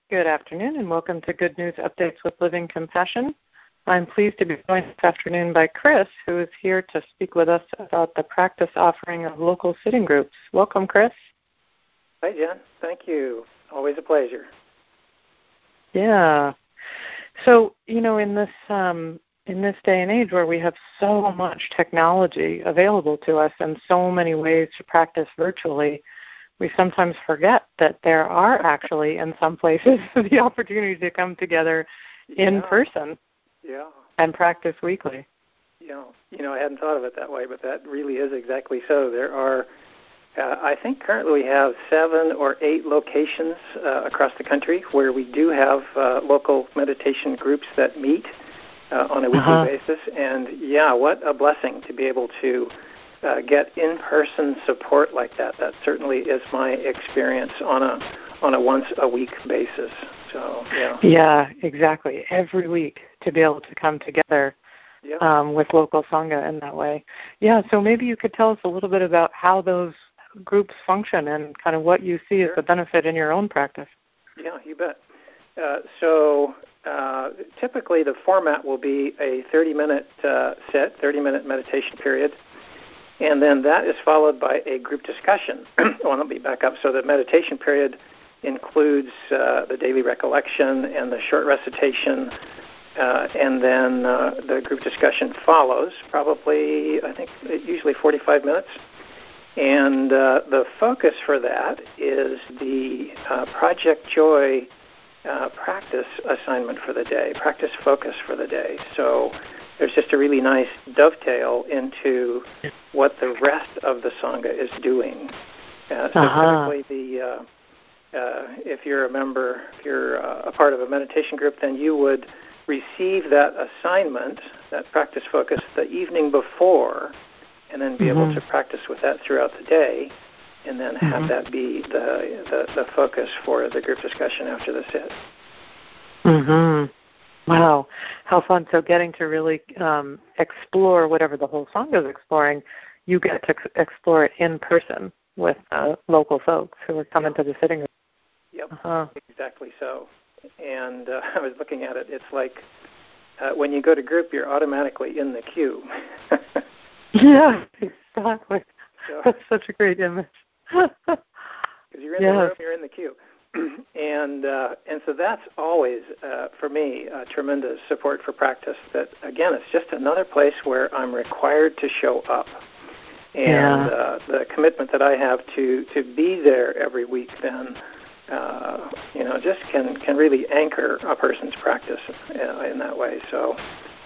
Good afternoon, and welcome to Good News Updates with Living Compassion. I'm pleased to be joined this afternoon by Chris, who is here to speak with us about the practice offering of local sitting groups. Welcome, Chris. Hi, Jen. Thank you. Always a pleasure. Yeah. So, in this day and age where we have so much technology available to us and so many ways to practice virtually, we sometimes forget that there are actually, in some places, the opportunity to come together in person and practice weekly. Yeah, I hadn't thought of it that way, but that really is exactly so. There are, I think currently we have 7 or 8 locations across the country where we do have local meditation groups that meet on a weekly basis. And, what a blessing to be able to get in-person support like that. That certainly is my experience on a once-a-week basis. So, yeah. Yeah, exactly. Every week to be able to come together with local Sangha in that way. Yeah, so maybe you could tell us a little bit about how those groups function and kind of what you see as the benefit in your own practice. Yeah, you bet. Typically the format will be a 30-minute sit, 30-minute meditation period. And then that is followed by a group discussion. Let me back up. So the meditation period includes the daily recollection and the short recitation, and then the group discussion follows, probably, I think, usually 45 minutes. And the focus for that is the Project Joy practice assignment for the day, practice focus for the day. So there's just a really nice dovetail into what the rest of the Sangha is doing. So typically, if you're a member, if you're a part of a meditation group, then you would receive that assignment, that practice focus, the evening before, and then be able to practice with that throughout the day, and then have that be the focus for the group discussion after the sit. Wow, how fun. So getting to really explore whatever the whole Sangha is exploring, you get to explore it in person with local folks who are coming to the sitting room. Yep, exactly so. And I was looking at it. It's like when you go to group, you're automatically in the queue. Yeah, exactly. So, that's such a great image. Because you're in the room, you're in the queue. And so that's always, for me, tremendous support for practice. That, again, it's just another place where I'm required to show up. And the commitment that I have to be there every week then, just can really anchor a person's practice in that way. So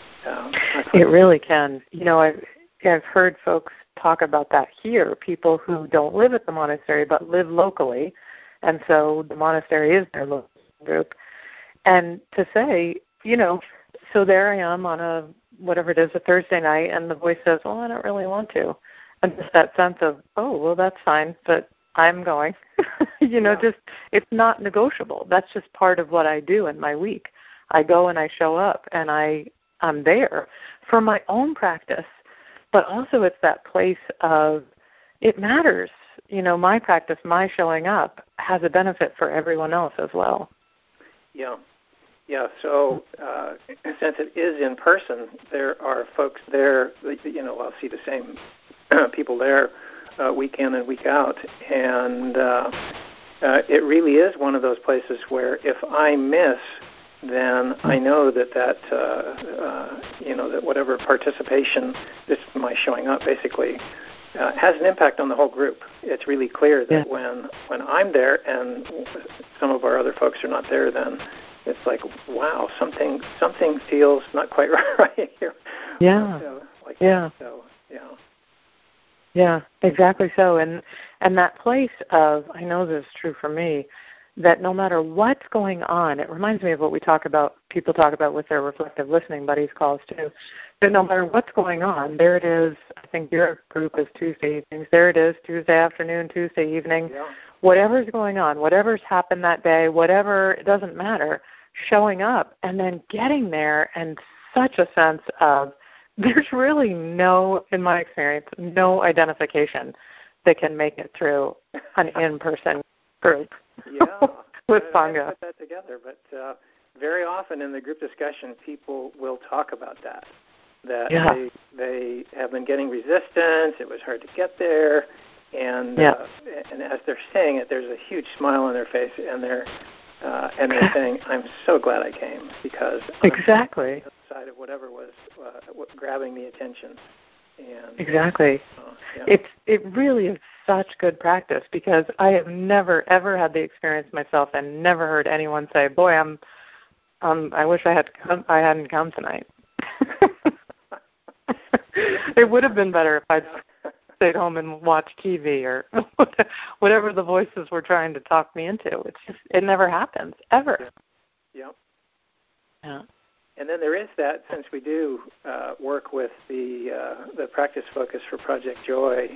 it really can. I've heard folks talk about that here, people who don't live at the monastery but live locally, and so the monastery is their local group. And to say, so there I am on a Thursday night, and the voice says, well, I don't really want to. And just that sense of, oh, well, that's fine, but I'm going. Just it's not negotiable. That's just part of what I do in my week. I go and I show up, and I'm there for my own practice. But also it's that place of it matters. My practice, my showing up has a benefit for everyone else as well. Yeah. So since it is in person, there are folks there, I'll see the same people there week in and week out. And it really is one of those places where if I miss, then I know that whatever participation, this my showing up basically, has an impact on the whole group. It's really clear that when I'm there and some of our other folks are not there, then it's like, wow, something feels not quite right here. Yeah, exactly so. And that place of, I know this is true for me, that no matter what's going on, it reminds me of what people talk about with their reflective listening buddies calls too, that no matter what's going on, there it is. I think your group is Tuesday evenings. There it is, Tuesday afternoon, Tuesday evening. Yeah. Whatever's going on, whatever's happened that day, whatever, it doesn't matter, showing up and then getting there, and such a sense of there's really no, in my experience, no identification that can make it through an in-person group. Yeah. with I Sangha. put that together, but very often in the group discussion, people will talk about that they have been getting resistance. It was hard to get there, and as they're saying it, there's a huge smile on their face, and they're saying, "I'm so glad I came because exactly I'm on the side of whatever was grabbing the attention." And, exactly. It really is such good practice because I have never ever had the experience myself, and never heard anyone say, "Boy, I wish I hadn't come tonight." It would have been better if I'd stayed home and watched TV or whatever the voices were trying to talk me into. It never happens ever. Yeah. And then there is that, since we do work with the practice focus for Project Joy,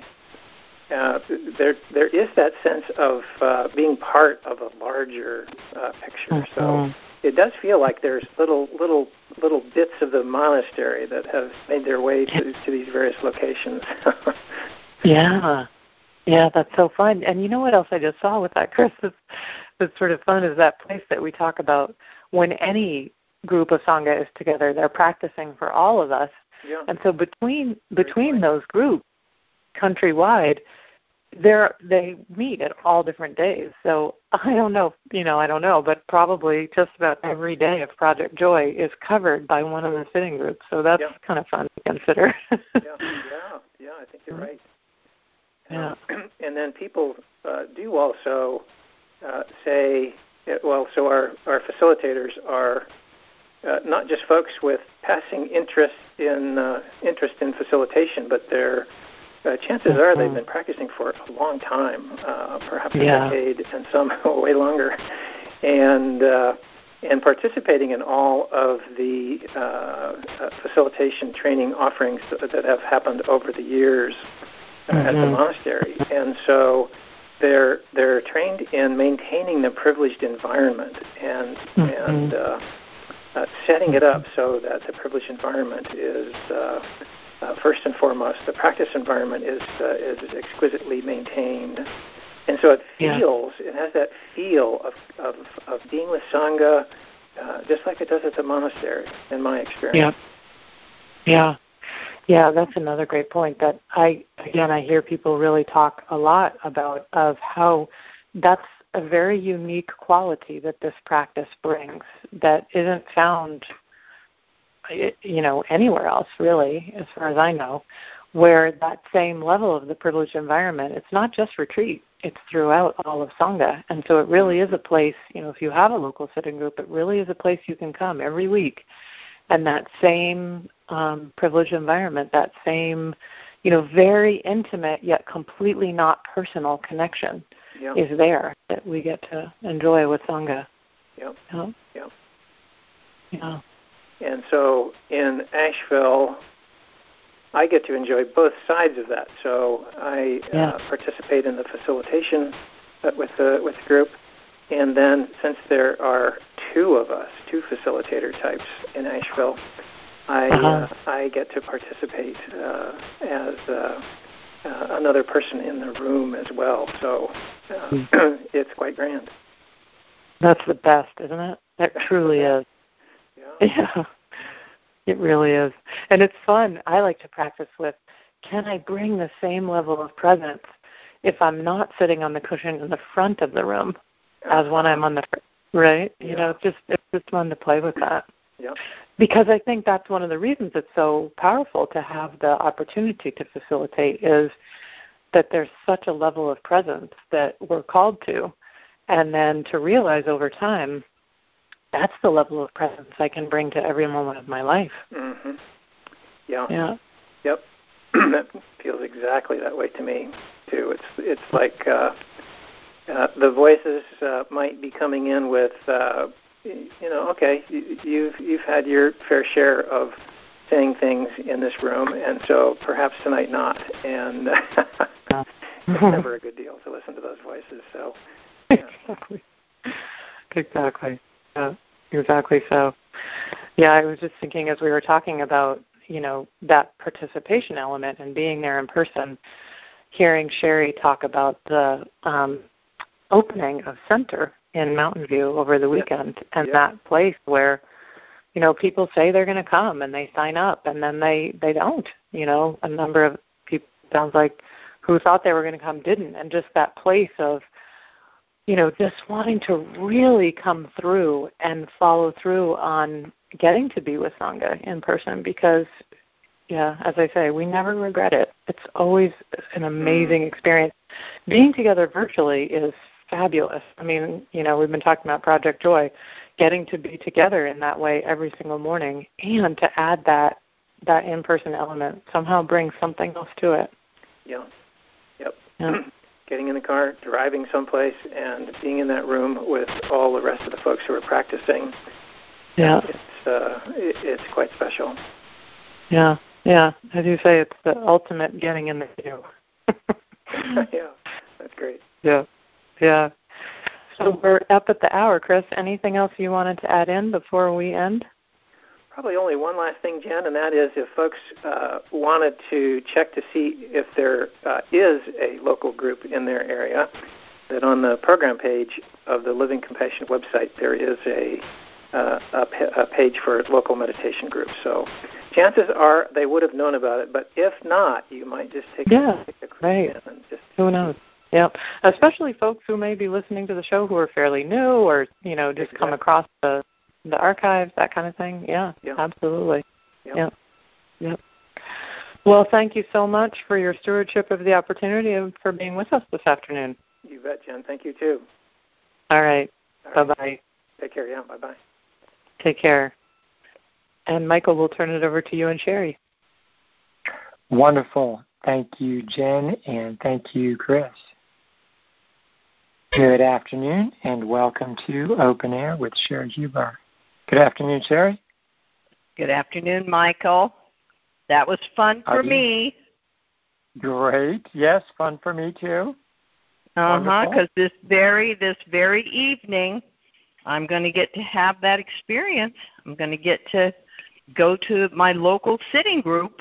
there is that sense of being part of a larger picture. Mm-hmm. So it does feel like there's little bits of the monastery that have made their way to these various locations. Yeah, that's so fun. And you know what else I just saw with that, Chris? That's sort of fun is that place that we talk about when any group of Sangha is together, they're practicing for all of us. Yeah. And so between those groups, countrywide, they meet at all different days. So I don't know, but probably just about every day of Project Joy is covered by one of the sitting groups. So that's kind of fun to consider. Yeah, I think you're right. Yeah. And then people do also say, so our facilitators are not just folks with passing interest in facilitation, but their chances are they've been practicing for a long time, perhaps a decade, and some way longer, and participating in all of the facilitation training offerings that have happened over the years at the monastery. And so they're trained in maintaining the privileged environment and setting it up so that the privileged environment is first and foremost, the practice environment is exquisitely maintained. And so it has that feel of being with Sangha, just like it does at the monastery, in my experience. Yeah, that's another great point that I hear people really talk a lot about, of how that's a very unique quality that this practice brings that isn't found, anywhere else really, as far as I know, where that same level of the privileged environment, it's not just retreat, it's throughout all of Sangha. And so it really is a place, if you have a local sitting group, it really is a place you can come every week. And that same privileged environment, that same, very intimate yet completely not personal connection is there that we get to enjoy with Sangha. Yeah. And so in Asheville, I get to enjoy both sides of that. So I participate in the facilitation with the group, and then since there are two facilitator types in Asheville, I get to participate as another person in the room as well. So it's quite grand. That's the best, isn't it? That truly is. Yeah, it really is. And it's fun. I like to practice with, can I bring the same level of presence if I'm not sitting on the cushion in the front of the room as when I'm on the front, right? It's just fun to play with that. Yeah. Because I think that's one of the reasons it's so powerful to have the opportunity to facilitate, is that there's such a level of presence that we're called to, and then to realize over time, that's the level of presence I can bring to every moment of my life. Mm-hmm. Yeah. Yep. That feels exactly that way to me too. It's like the voices might be coming in with, okay, you've had your fair share of saying things in this room, and so perhaps tonight not. And it's never a good deal to listen to those voices. So. Yeah. Exactly. Exactly so. Yeah, I was just thinking as we were talking about, that participation element and being there in person, hearing Sherry talk about the opening of center in Mountain View over the weekend, and that place where, people say they're going to come and they sign up, and then they don't. A number of people, sounds like, who thought they were going to come didn't, and just that place of, just wanting to really come through and follow through on getting to be with Sangha in person, because, as I say, we never regret it. It's always an amazing experience. Being together virtually is fabulous. I mean, we've been talking about Project Joy, getting to be together in that way every single morning, and to add that in-person element somehow brings something else to it. Yeah. Yep. Getting in the car, driving someplace, and being in that room with all the rest of the folks who are practicing. Yeah. It's quite special. Yeah. As you say, it's the ultimate getting in the queue. Yeah, that's great. Yeah. So we're up at the hour, Chris. Anything else you wanted to add in before we end? Probably only one last thing, Jen, and that is if folks wanted to check to see if there is a local group in their area, that on the program page of the Living Compassion website there is a page for local meditation groups. So chances are they would have known about it, but if not, you might just take a quick right. and just who knows. Yep. Especially folks who may be listening to the show who are fairly new or, just come across the archives, that kind of thing. Yeah. Absolutely. Yep. Well, thank you so much for your stewardship of the opportunity and for being with us this afternoon. You bet, Jen. Thank you, too. All right. Bye-bye. Take care. Yeah, bye-bye. Take care. And Michael, we'll turn it over to you and Sherry. Wonderful. Thank you, Jen, and thank you, Chris. Good afternoon, and welcome to Open Air with Sherry Huber. Good afternoon, Sherry. Good afternoon, Michael. That was fun for me. Great. Yes, fun for me, too. Because this very evening, I'm going to get to have that experience. I'm going to get to go to my local sitting group.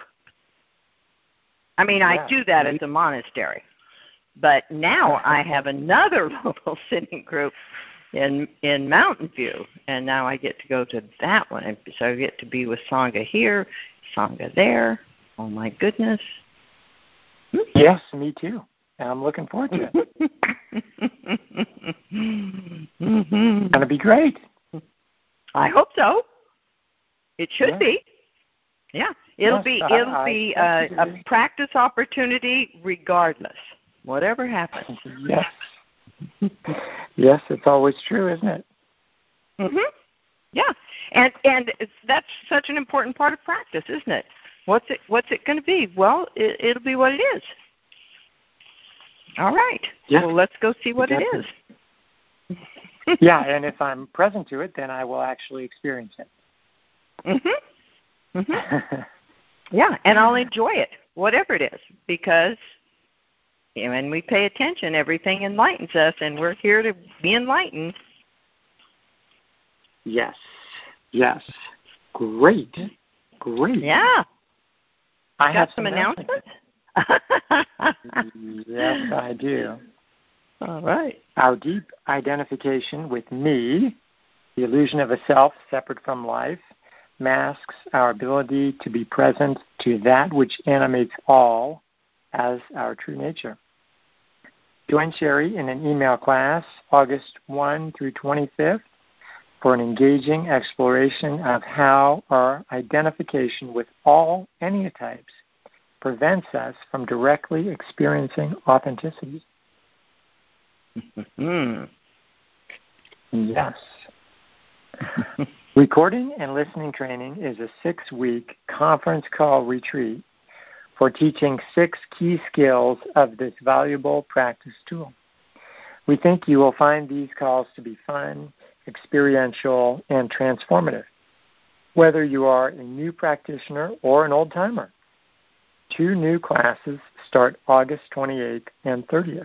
I mean, I do that at the monastery. But now I have another local sitting group in Mountain View, and now I get to go to that one. So I get to be with Sangha here, Sangha there. Oh, my goodness. Yes, me too. I'm looking forward to it. It's going to be great. I hope so. It should be. Yeah, it'll be a practice opportunity regardless, whatever happens. Yes. Yes, it's always true, isn't it? Yeah, and that's such an important part of practice, isn't it? What's it going to be? Well, it'll be what it is. All right. Yeah. Well, let's go see what it is. Yeah, and if I'm present to it, then I will actually experience it. Yeah, and I'll enjoy it, whatever it is, because when we pay attention, everything enlightens us, and we're here to be enlightened. Yes. Great. Yeah. I have some announcements? Yes, I do. All right. Our deep identification with me, the illusion of a self separate from life, masks our ability to be present to that which animates all as our true nature. Join Sherry in an email class August 1 through 25th for an engaging exploration of how our identification with all enneatypes prevents us from directly experiencing authenticity. Yes. Recording and listening training is a 6-week conference call retreat for teaching 6 key skills of this valuable practice tool. We think you will find these calls to be fun, experiential, and transformative, whether you are a new practitioner or an old-timer. 2 new classes start August 28th and 30th.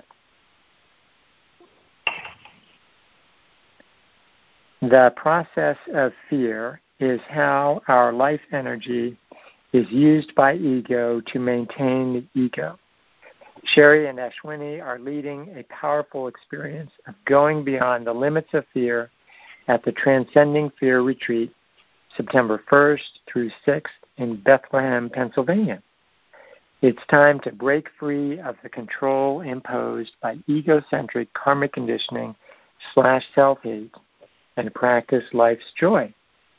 The process of fear is how our life energy is used by ego to maintain the ego. Sherry and Ashwini are leading a powerful experience of going beyond the limits of fear at the Transcending Fear Retreat, September 1st through 6th in Bethlehem, Pennsylvania. It's time to break free of the control imposed by egocentric karmic conditioning / self-hate and practice life's joy.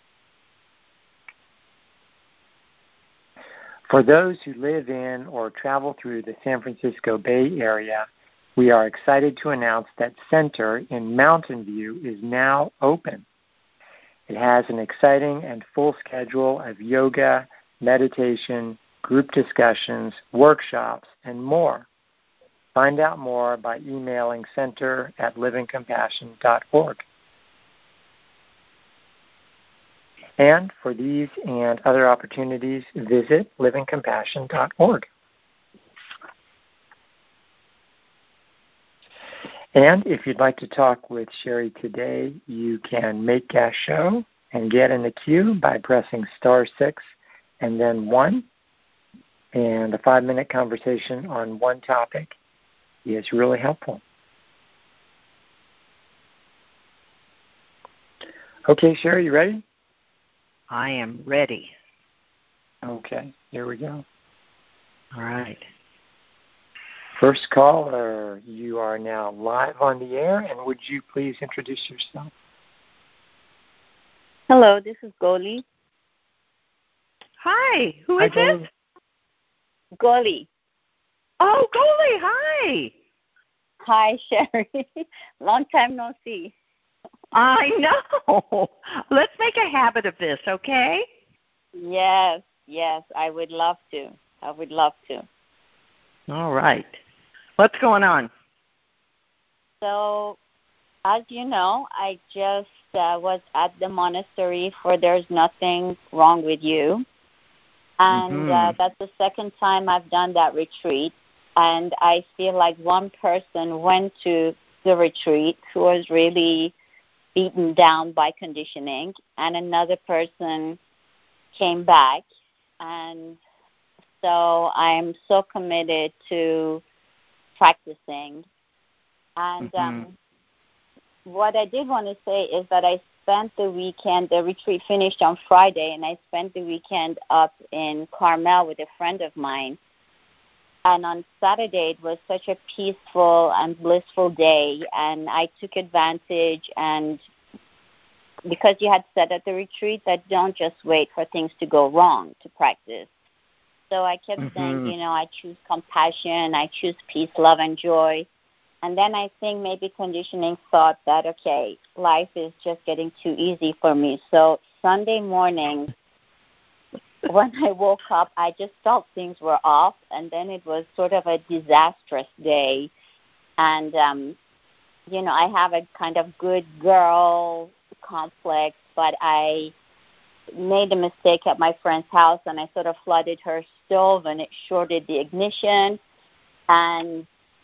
For those who live in or travel through the San Francisco Bay Area, we are excited to announce that Center in Mountain View is now open. It has an exciting and full schedule of yoga, meditation, group discussions, workshops, and more. Find out more by emailing center@livingcompassion.org. And for these and other opportunities, visit livingcompassion.org. And if you'd like to talk with Sherry today, you can make gas show and get in the queue by pressing *6 and then 1. And a 5-minute conversation on one topic is really helpful. Okay, Sherry, you ready? I am ready. Okay, here we go. All right. First caller, you are now live on the air, and would you please introduce yourself? Hello, this is Goli. Hi, who is this? Goli. Oh, Goli, hi. Hi, Sherry. Long time no see. I know. Let's make a habit of this, okay? Yes, I would love to. All right. What's going on? So, as you know, I just was at the monastery for There's Nothing Wrong with You. And that's the second time I've done that retreat. And I feel like one person went to the retreat who was really beaten down by conditioning, and another person came back. And so I'm so committed to practicing. And what I did want to say is that I spent the weekend, the retreat finished on Friday, and I spent the weekend up in Carmel with a friend of mine. And on Saturday, it was such a peaceful and blissful day, and I took advantage. And because you had said at the retreat that don't just wait for things to go wrong to practice. So I kept saying, I choose compassion, I choose peace, love, and joy. And then I think maybe conditioning thought that, okay, life is just getting too easy for me. So Sunday morning, when I woke up, I just felt things were off, and then it was sort of a disastrous day. And, I have a kind of good girl complex, but I made a mistake at my friend's house, and I sort of flooded her stove, and it shorted the ignition. And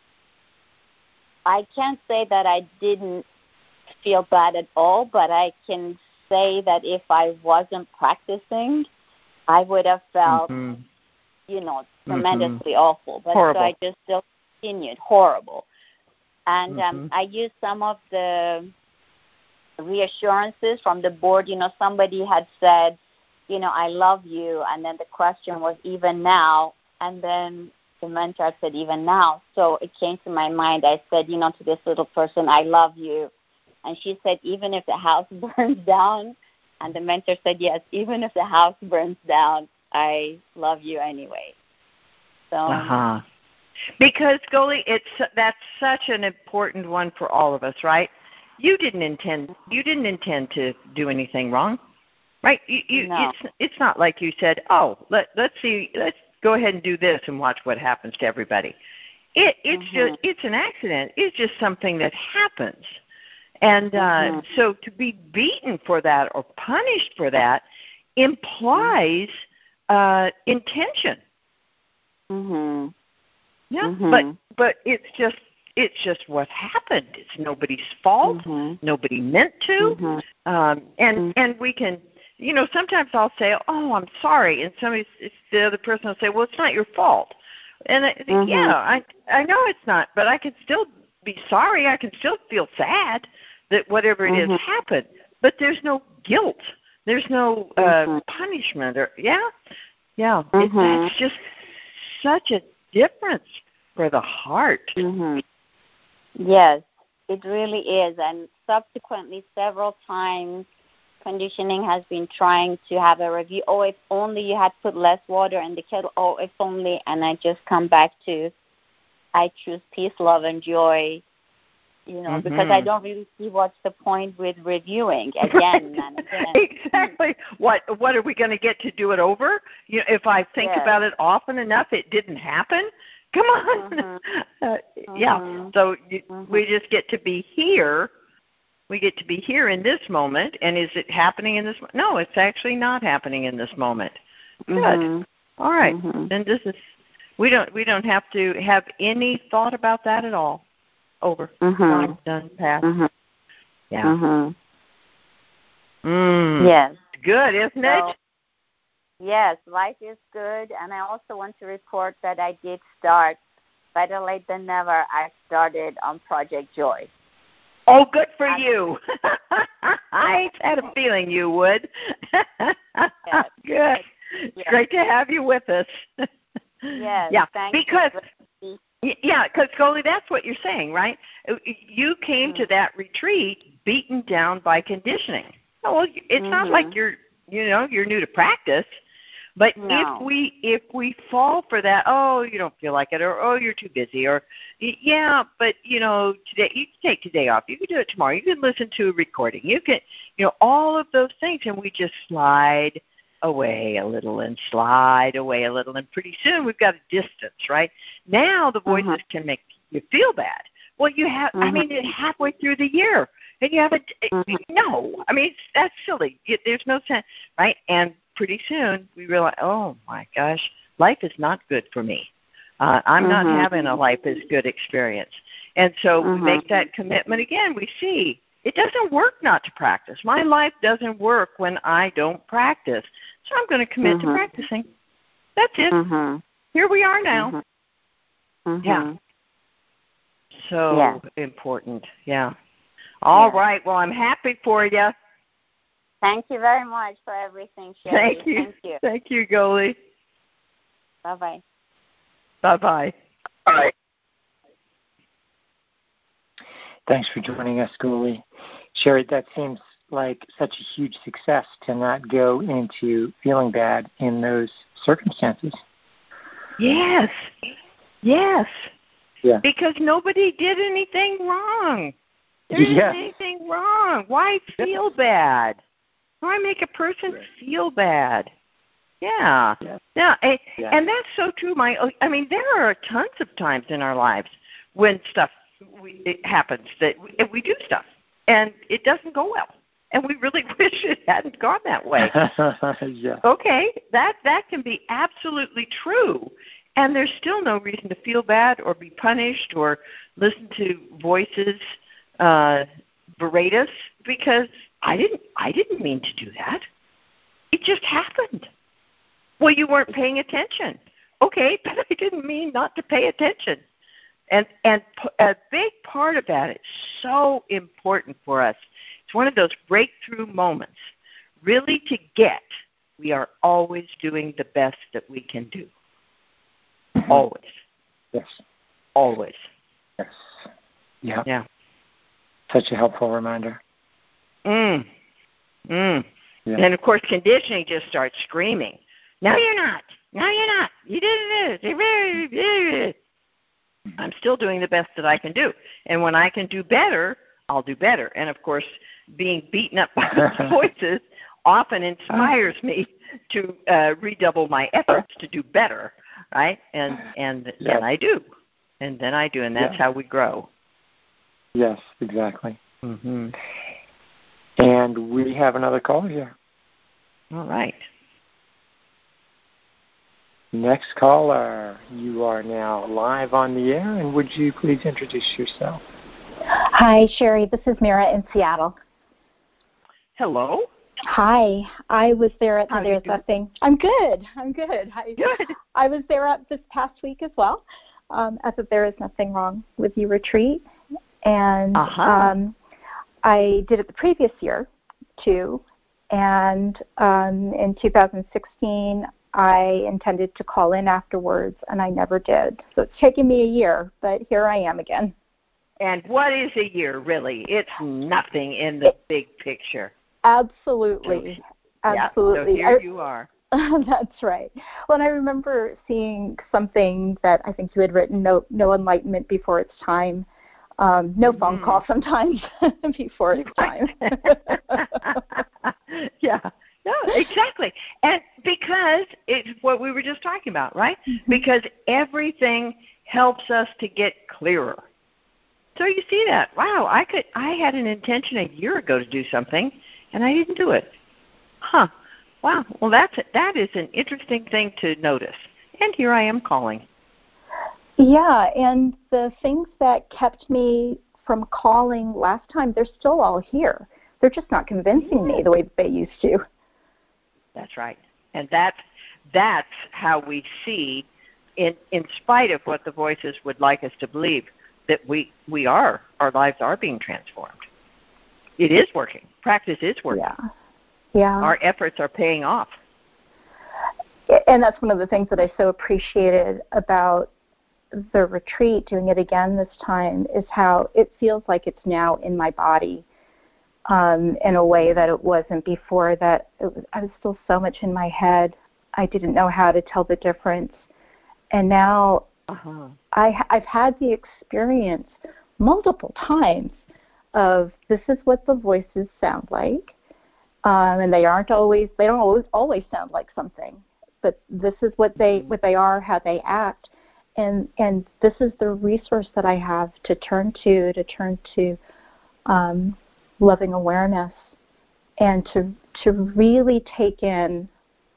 I can't say that I didn't feel bad at all, but I can say that if I wasn't practicing, I would have felt, tremendously awful. But horrible. So I just still continued. Horrible. And I used some of the reassurances from the board. Somebody had said, I love you, and then the question was, even now? And then the mentor said, even now. So it came to my mind. I said, to this little person, I love you. And she said, even if the house burns down? And the mentor said, yes, even if the house burns down, I love you anyway. So, Because, Goli, that's such an important one for all of us, right? You didn't intend to do anything wrong, right? No. It's not like you said, oh, let's go ahead and do this and watch what happens to everybody. It's an accident. It's just something that happens. And so to be beaten for that or punished for that implies intention. Yeah, but it's just what happened. It's nobody's fault. Nobody meant to. And we can, sometimes I'll say, oh, I'm sorry, and the other person will say, well, it's not your fault. And I know it's not, but I can still be sorry. I can still feel sad that whatever it is happened. But there's no guilt. There's no punishment. Or that's just such a difference for the heart. Yes, it really is. And subsequently, several times, conditioning has been trying to have a review. Oh, if only you had put less water in the kettle. Oh, if only. And I just come back to, I choose peace, love, and joy, because I don't really see what's the point with reviewing again and again. Exactly. What are we going to get to do it over? If I think about it often enough, it didn't happen. Come on. So we just get to be here. We get to be here in this moment. And is it happening in this moment? No, it's actually not happening in this moment. Good. All right. Then this is. We don't have to have any thought about that at all. Over. Done. Past. Yeah. Yes. Good, isn't it? Yes, life is good. And I also want to report that I did start, better late than never, I started on Project Joy. Oh, good for you. I had a feeling you would. Yes. Good. It's great to have you with us. Yes. Yeah, because Goldie, that's what you're saying, right? You came to that retreat beaten down by conditioning. Well, it's not like you're new to practice, but if we fall for that, oh, you don't feel like it, or oh, you're too busy, or but today you can take today off. You can do it tomorrow. You can listen to a recording. You can, all of those things, and we just slide away a little and slide away a little, and pretty soon we've got a distance, right? Now the voices can make you feel bad. Well, you have, halfway through the year, and you have that's silly. There's no sense, right? And pretty soon we realize, oh my gosh, life is not good for me. I'm not having a life as good experience. And so we make that commitment again. We see it doesn't work not to practice. My life doesn't work when I don't practice. So I'm going to commit to practicing. That's it. Here we are now. Yeah. So important. Yeah. All right. Well, I'm happy for you. Thank you very much for everything, Sherry. Thank you. Thank you, Goldie. Bye-bye. Bye-bye. All right. Thanks for joining us, Goldie. Sherry, that seems like such a huge success to not go into feeling bad in those circumstances. Yes. Yes. Yeah. Because nobody did anything wrong. There isn't anything wrong. Why feel bad? Why make a person feel bad? Yeah. And that's so true. There are tons of times in our lives when it happens that we do stuff and it doesn't go well, and we really wish it hadn't gone that way. Okay, that can be absolutely true, and there's still no reason to feel bad or be punished or listen to voices berate us, because I didn't mean to do that. It just happened. Well, you weren't paying attention. Okay, but I didn't mean not to pay attention. And a big part of that is so important for us. It's one of those breakthrough moments. Really to get, we are always doing the best that we can do. Always. Yes. Always. Yes. Yeah. Yeah. Such a helpful reminder. Yeah. And, of course, conditioning just starts screaming. No, you're not. No, you're not. You did it. I'm still doing the best that I can do. And when I can do better, I'll do better. And, of course, being beaten up by those voices often inspires me to redouble my efforts to do better, right? And then I do. And then I do, and that's how we grow. Yes, exactly. Mm-hmm. And we have another caller here. All right. Next caller, you are now live on the air, and would you please introduce yourself? Hi, Sherry. This is Mira in Seattle. Hello. Hi. I was there at There's Nothing. I'm good. Good. I was there at this past week as well at the There Is Nothing Wrong With You retreat. And I did it the previous year, too. And in 2016, I intended to call in afterwards, and I never did. So it's taken me a year, but here I am again. And what is a year, really? It's nothing in the big picture. Absolutely. Absolutely. Yeah, so here you are. That's right. Well, and I remember seeing something that I think you had written, no enlightenment before its time. No phone call sometimes before it's time. Yeah. No, exactly. And because it's what we were just talking about, right? Mm-hmm. Because everything helps us to get clearer. So you see that. Wow, I had an intention a year ago to do something, and I didn't do it. Huh. Wow. Well, that is an interesting thing to notice. And here I am calling. Yeah, and the things that kept me from calling last time, they're still all here. They're just not convincing me the way that they used to. That's right. And that's how we see, in spite of what the voices would like us to believe, that our lives are being transformed. It is working. Practice is working. Yeah. Our efforts are paying off. And that's one of the things that I so appreciated about the retreat, doing it again this time, is how it feels like it's now in my body in a way that it wasn't before. I was still so much in my head. I didn't know how to tell the difference. And now I've had the experience multiple times of this is what the voices sound like. And they don't always sound like something, but this is what they are, how they act. And this is the resource that I have to turn to loving awareness, and to really take in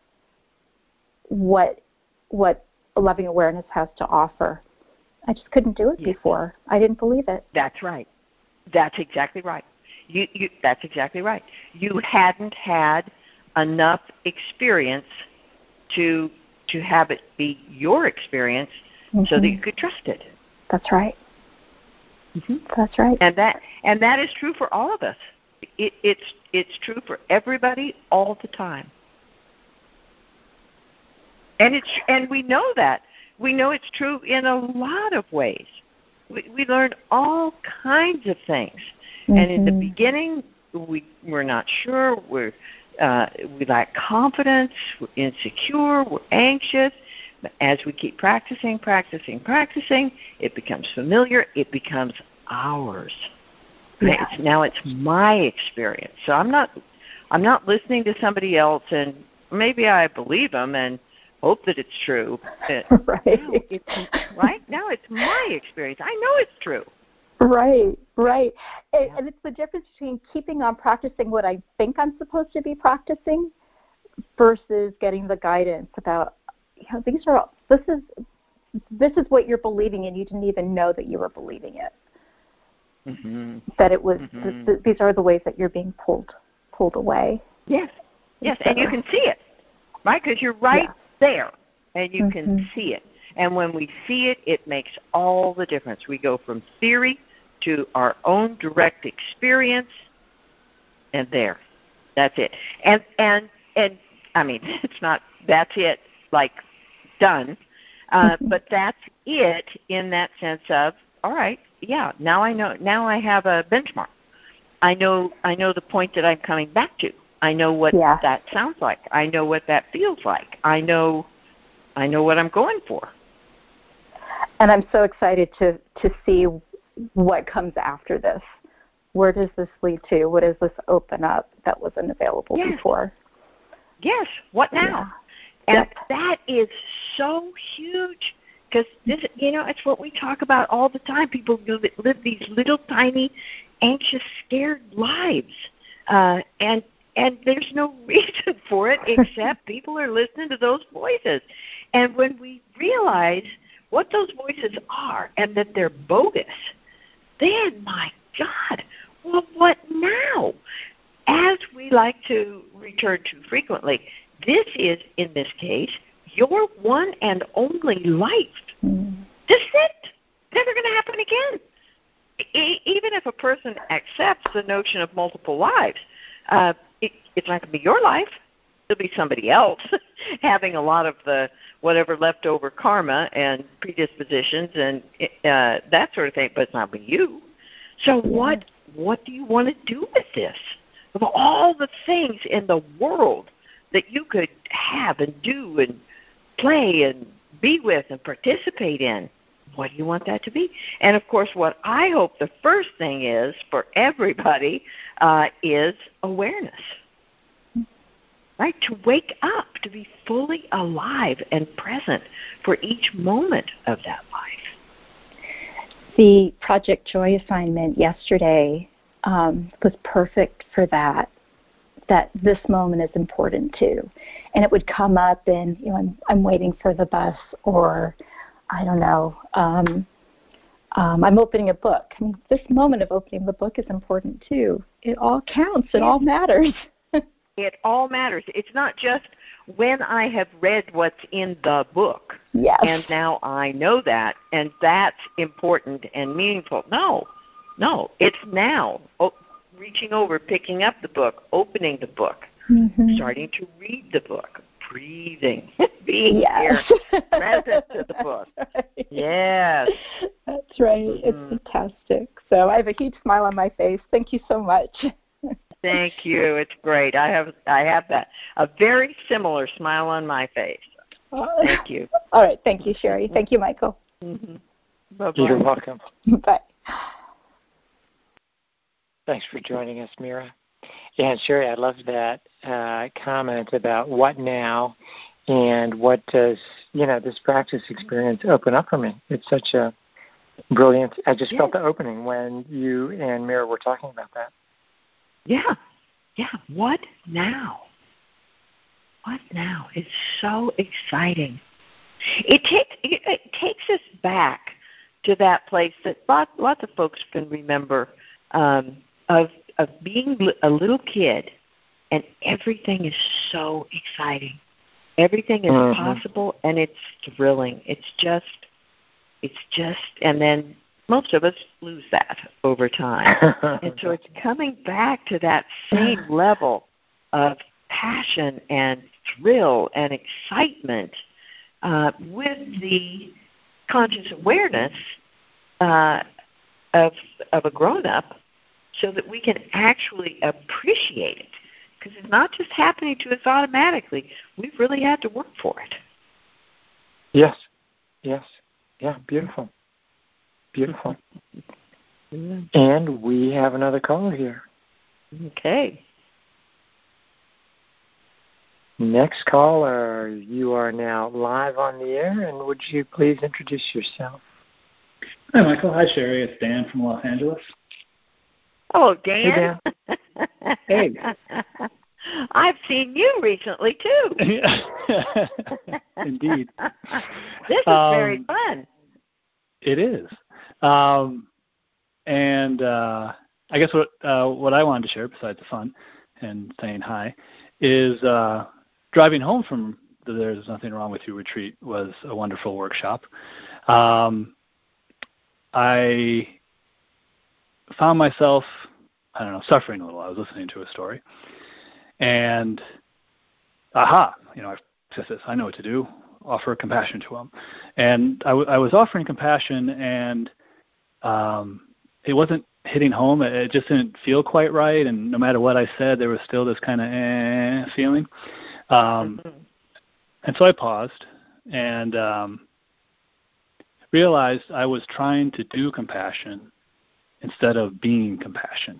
what loving awareness has to offer. I just couldn't do it before. I didn't believe it. That's right. That's exactly right. That's exactly right. You hadn't had enough experience to have it be your experience, so that you could trust it. That's right. Mm-hmm. That's right. And that is true for all of us. It's true for everybody all the time. And we know that. We know it's true in a lot of ways. We learn all kinds of things. And in the beginning, we're not sure. We lack confidence. We're insecure. We're anxious. But as we keep practicing, it becomes familiar. It becomes ours. Right? Yeah. Now it's my experience. So I'm not listening to somebody else, and maybe I believe them and hope that it's true. Right. Now it's my experience. I know it's true. Right. And it's the difference between keeping on practicing what I think I'm supposed to be practicing versus getting the guidance about, this is what you're believing, and you didn't even know that you were believing it. Mm-hmm. That it was these are the ways that you're being pulled away. Yes, and you can see it, right? Because you're right there, and you can see it. And when we see it, it makes all the difference. We go from theory to our own direct experience, and that's it. And I mean, it's not. That's it. Like done, but that's it in that sense of, all right, now I know, now I have a benchmark. I know the point that I'm coming back to. I know what that sounds like. I know what that feels like. I know what I'm going for. And I'm so excited to see what comes after this. Where does this lead to? What does this open up that wasn't available before? Yes. What now? And that is so huge, because this, it's what we talk about all the time. People live these little tiny, anxious, scared lives, and there's no reason for it except people are listening to those voices. And when we realize what those voices are and that they're bogus, then, my God, well, what now? as we like to return to frequently, this is, in this case, your one and only life. This is it. Never going to happen again. Even if a person accepts the notion of multiple lives, it's not going to be your life. It'll be somebody else having a lot of the whatever leftover karma and predispositions and that sort of thing, but it's not with you. So what do you want to do with this? Of all the things in the world that you could have and do and play and be with and participate in, what do you want that to be? And, of course, what I hope the first thing is for everybody is awareness. Right, to wake up, to be fully alive and present for each moment of that life. The Project Joy assignment yesterday was perfect for that this moment is important too. And it would come up and, I'm waiting for the bus, or I don't know, I'm opening a book. I mean, this moment of opening the book is important too. It all counts. It all matters. It all matters. It's not just when I have read what's in the book, and now I know that, and that's important and meaningful. No, it's now. Reaching over, picking up the book, opening the book, starting to read the book, breathing, being here, present to the book. Right. Yes. That's right. It's fantastic. So I have a huge smile on my face. Thank you so much. Thank you. It's great. I have that. A very similar smile on my face. Thank you. All right. Thank you, Sherry. Thank you, Michael. Bye-bye. You're welcome. Bye. Thanks for joining us, Mira. Yeah, and Sherry, I love that comment about what now and what does, this practice experience open up for me. It's such a brilliant, I just felt the opening when you and Mira were talking about that. Yeah. What now? What now? It's so exciting. It takes us back to that place that lots of folks can remember of being a little kid, and everything is so exciting. Everything is possible, and it's thrilling. It's just, and then most of us lose that over time. And so it's coming back to that same level of passion and thrill and excitement with the conscious awareness of a grown-up, so that we can actually appreciate it. Because it's not just happening to us automatically. We've really had to work for it. Yes. Yeah, beautiful. Beautiful. And we have another caller here. Okay. Next caller, you are now live on the air, and would you please introduce yourself? Hi, Michael. Hi, Sherry. It's Dan from Los Angeles. Oh, Dan. Hey, Dan. Hey. I've seen you recently, too. Indeed. This is very fun. It is. And I guess what I wanted to share, besides the fun and saying hi, is driving home from the There's Nothing Wrong With You retreat was a wonderful workshop. I found myself, suffering a little. I was listening to a story, and I know what to do. Offer compassion to him, and I was offering compassion, and it wasn't hitting home. It just didn't feel quite right, and no matter what I said, there was still this kind of feeling. And so I paused and realized I was trying to do compassion instead of being compassion.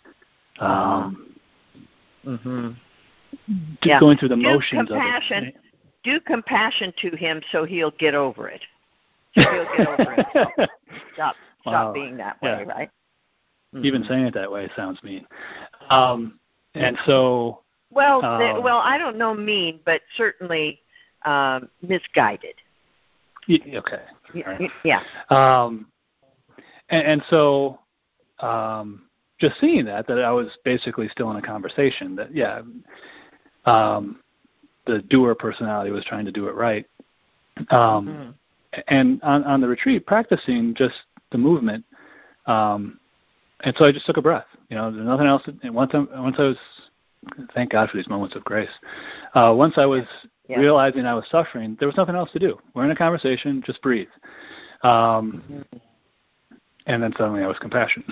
Going through the motions of it. Do compassion to him so he'll get over it. So he'll get over it. Stop being that way, right? Even saying it that way sounds mean. And so... Well, I don't know mean, but certainly misguided. Okay. Yeah. And so just seeing that I was basically still in a conversation. That the doer personality was trying to do it right. And on the retreat, practicing just the movement, and so I just took a breath. There's nothing else. And once I was, thank God for these moments of grace. Once I was realizing I was suffering, there was nothing else to do. We're in a conversation, just breathe. And then suddenly I was compassionate.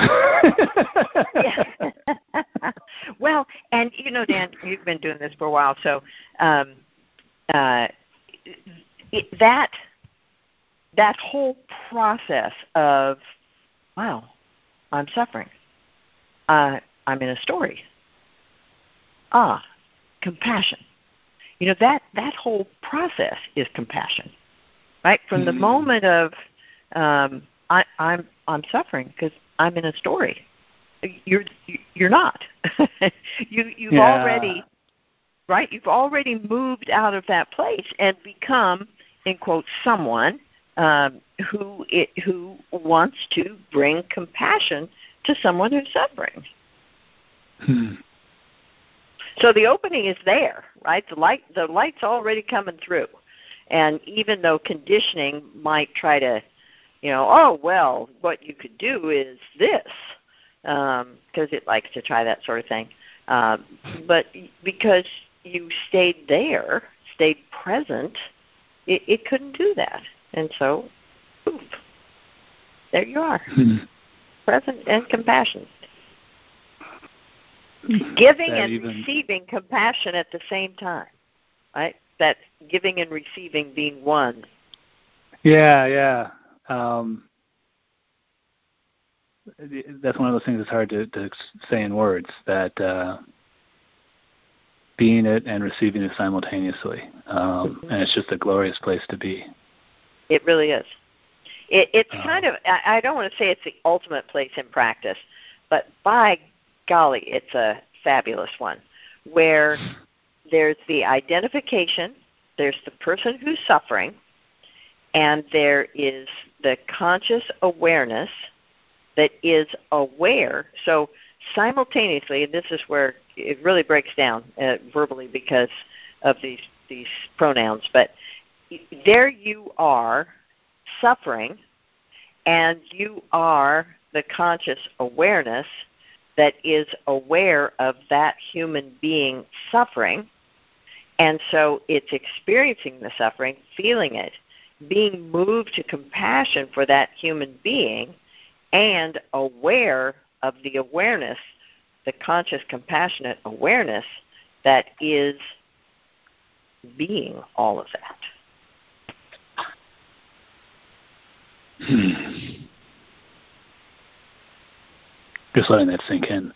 Well, and Dan, you've been doing this for a while, so that whole process of, wow, I'm suffering. I'm in a story. Compassion. That whole process is compassion, right? From the moment of I'm suffering because I'm in a story. You're not. You've already, right? You've already moved out of that place and become, in quotes, someone who wants to bring compassion to someone who's suffering. So the opening is there, right? The light's already coming through. And even though conditioning might try to, what you could do is this, because it likes to try that sort of thing. But because you stayed present, it couldn't do that. And so, poof, there you are, present and compassion. Giving and receiving compassion at the same time, right? That giving and receiving being one. Yeah. That's one of those things that's hard to say in words, that being it and receiving it simultaneously. And it's just a glorious place to be. It really is. It's kind of, I don't want to say it's the ultimate place in practice, but by golly, it's a fabulous one, where there's the identification, there's the person who's suffering, and there is the conscious awareness that is aware. So simultaneously, and this is where it really breaks down verbally because of these pronouns, but there you are suffering, and you are the conscious awareness that is aware of that human being suffering, and so it's experiencing the suffering, feeling it, being moved to compassion for that human being, and aware of the awareness, the conscious, compassionate awareness that is being all of that. Just letting that sink in.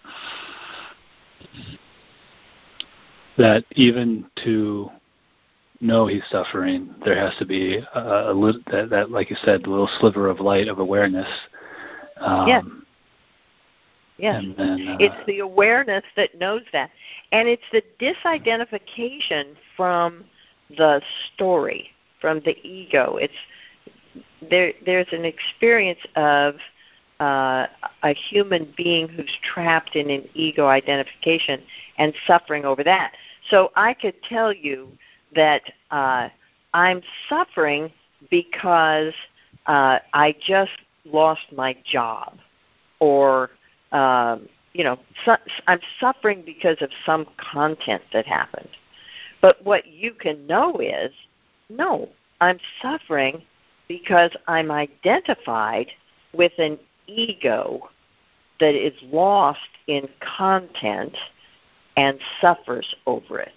That even to know he's suffering, there has to be a little, that, like you said, a little sliver of light of awareness. Yes. And then, it's the awareness that knows that. And it's the disidentification from the story, from the ego. There's an experience of a human being who's trapped in an ego identification and suffering over that. So I could tell you that I'm suffering because I just lost my job, or I'm suffering because of some content that happened. But what you can know is, no, I'm suffering because I'm identified with an ego that is lost in content and suffers over it.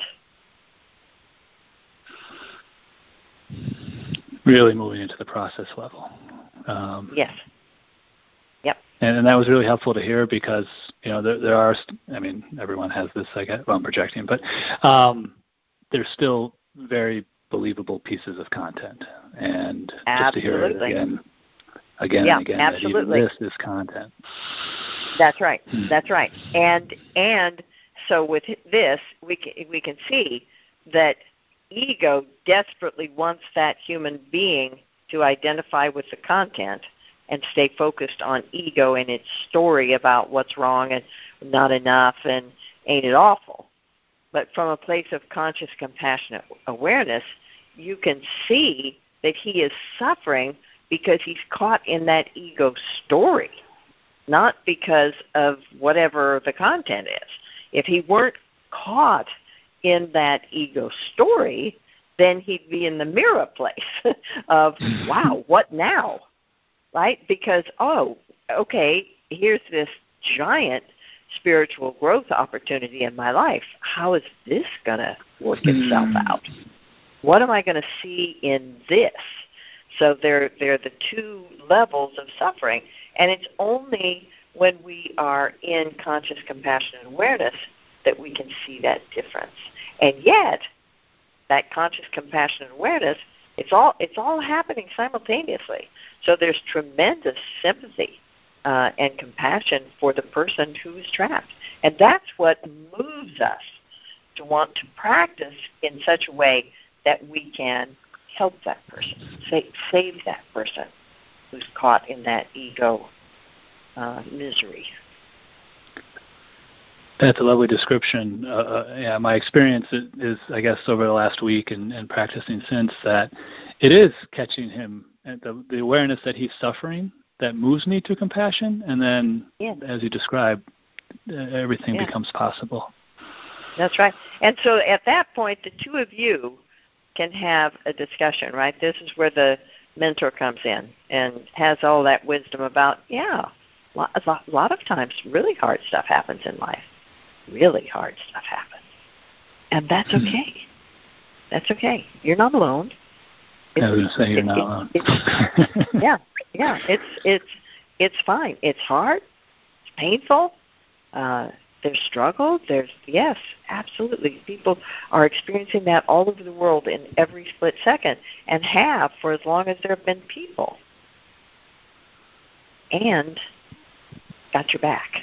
Really moving into the process level. Yes. Yep. And that was really helpful to hear, because there are, everyone has this, I guess, well, I'm projecting, but there's still very believable pieces of content, and just to hear it again and again, absolutely. that even this is content. That's right. That's right. And so with this, we can see that ego desperately wants that human being to identify with the content, and stay focused on ego and its story about what's wrong and not enough and ain't it awful. But from a place of conscious, compassionate awareness, you can see that he is suffering because he's caught in that ego story, not because of whatever the content is. If he weren't caught in that ego story, then he'd be in the mirror place of, wow, what now? Right? Because, oh, okay, here's this giant spiritual growth opportunity in my life. How is this going to work itself out? What am I going to see in this? So they're the two levels of suffering, and it's only when we are in conscious compassion and awareness that we can see that difference. And yet, that conscious compassion and awareness, it's all happening simultaneously. So there's tremendous sympathy and compassion for the person who is trapped. And that's what moves us to want to practice in such a way that we can help that person, save that person who's caught in that ego misery. That's a lovely description. Yeah, my experience is, I guess, over the last week and practicing since, that it is catching him at the awareness that he's suffering that moves me to compassion, and then, as you described, everything becomes possible. That's right. And so at that point, the two of you can have a discussion, right? This is where the mentor comes in and has all that wisdom about, a lot of times really hard stuff happens in life. Really hard stuff happens. And that's okay. That's okay. You're not alone. I was going to say you're not alone. It's fine. It's hard. It's painful. There's struggle. Yes, absolutely. People are experiencing that all over the world in every split second, and have for as long as there have been people. And got your back.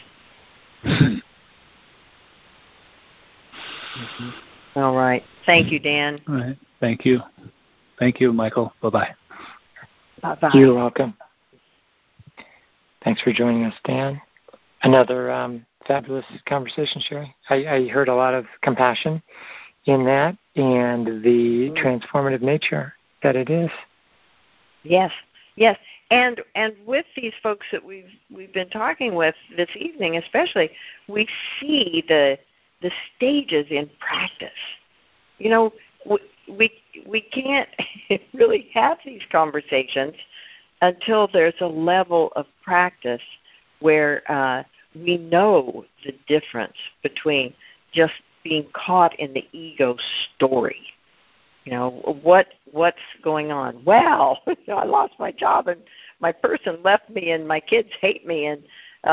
All right. Thank you, Dan. All right. Thank you. Thank you, Michael. Bye-bye. Bye-bye. You're welcome. Thanks for joining us, Dan. Another fabulous conversation, Sherry. I heard a lot of compassion in that and the transformative nature that it is. Yes. And with these folks that we've been talking with this evening especially, we see the stages in practice. You know, we can't really have these conversations until there's a level of practice where we know the difference between just being caught in the ego story. You know, what's going on? Well, I lost my job and my person left me and my kids hate me and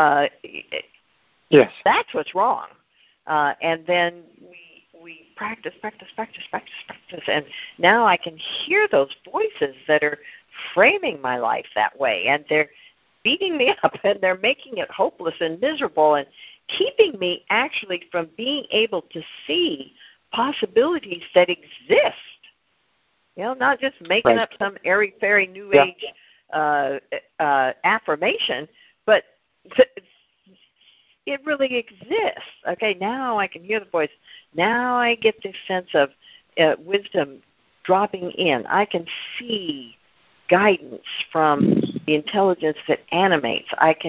yes, that's what's wrong. And then we practice, and now I can hear those voices that are framing my life that way, and they're beating me up, and they're making it hopeless and miserable and keeping me actually from being able to see possibilities that exist. You know, not just making up some airy-fairy New Age affirmation, but it really exists. Okay, now I can hear the voice. Now I get this sense of wisdom dropping in. I can see guidance from the intelligence that animates.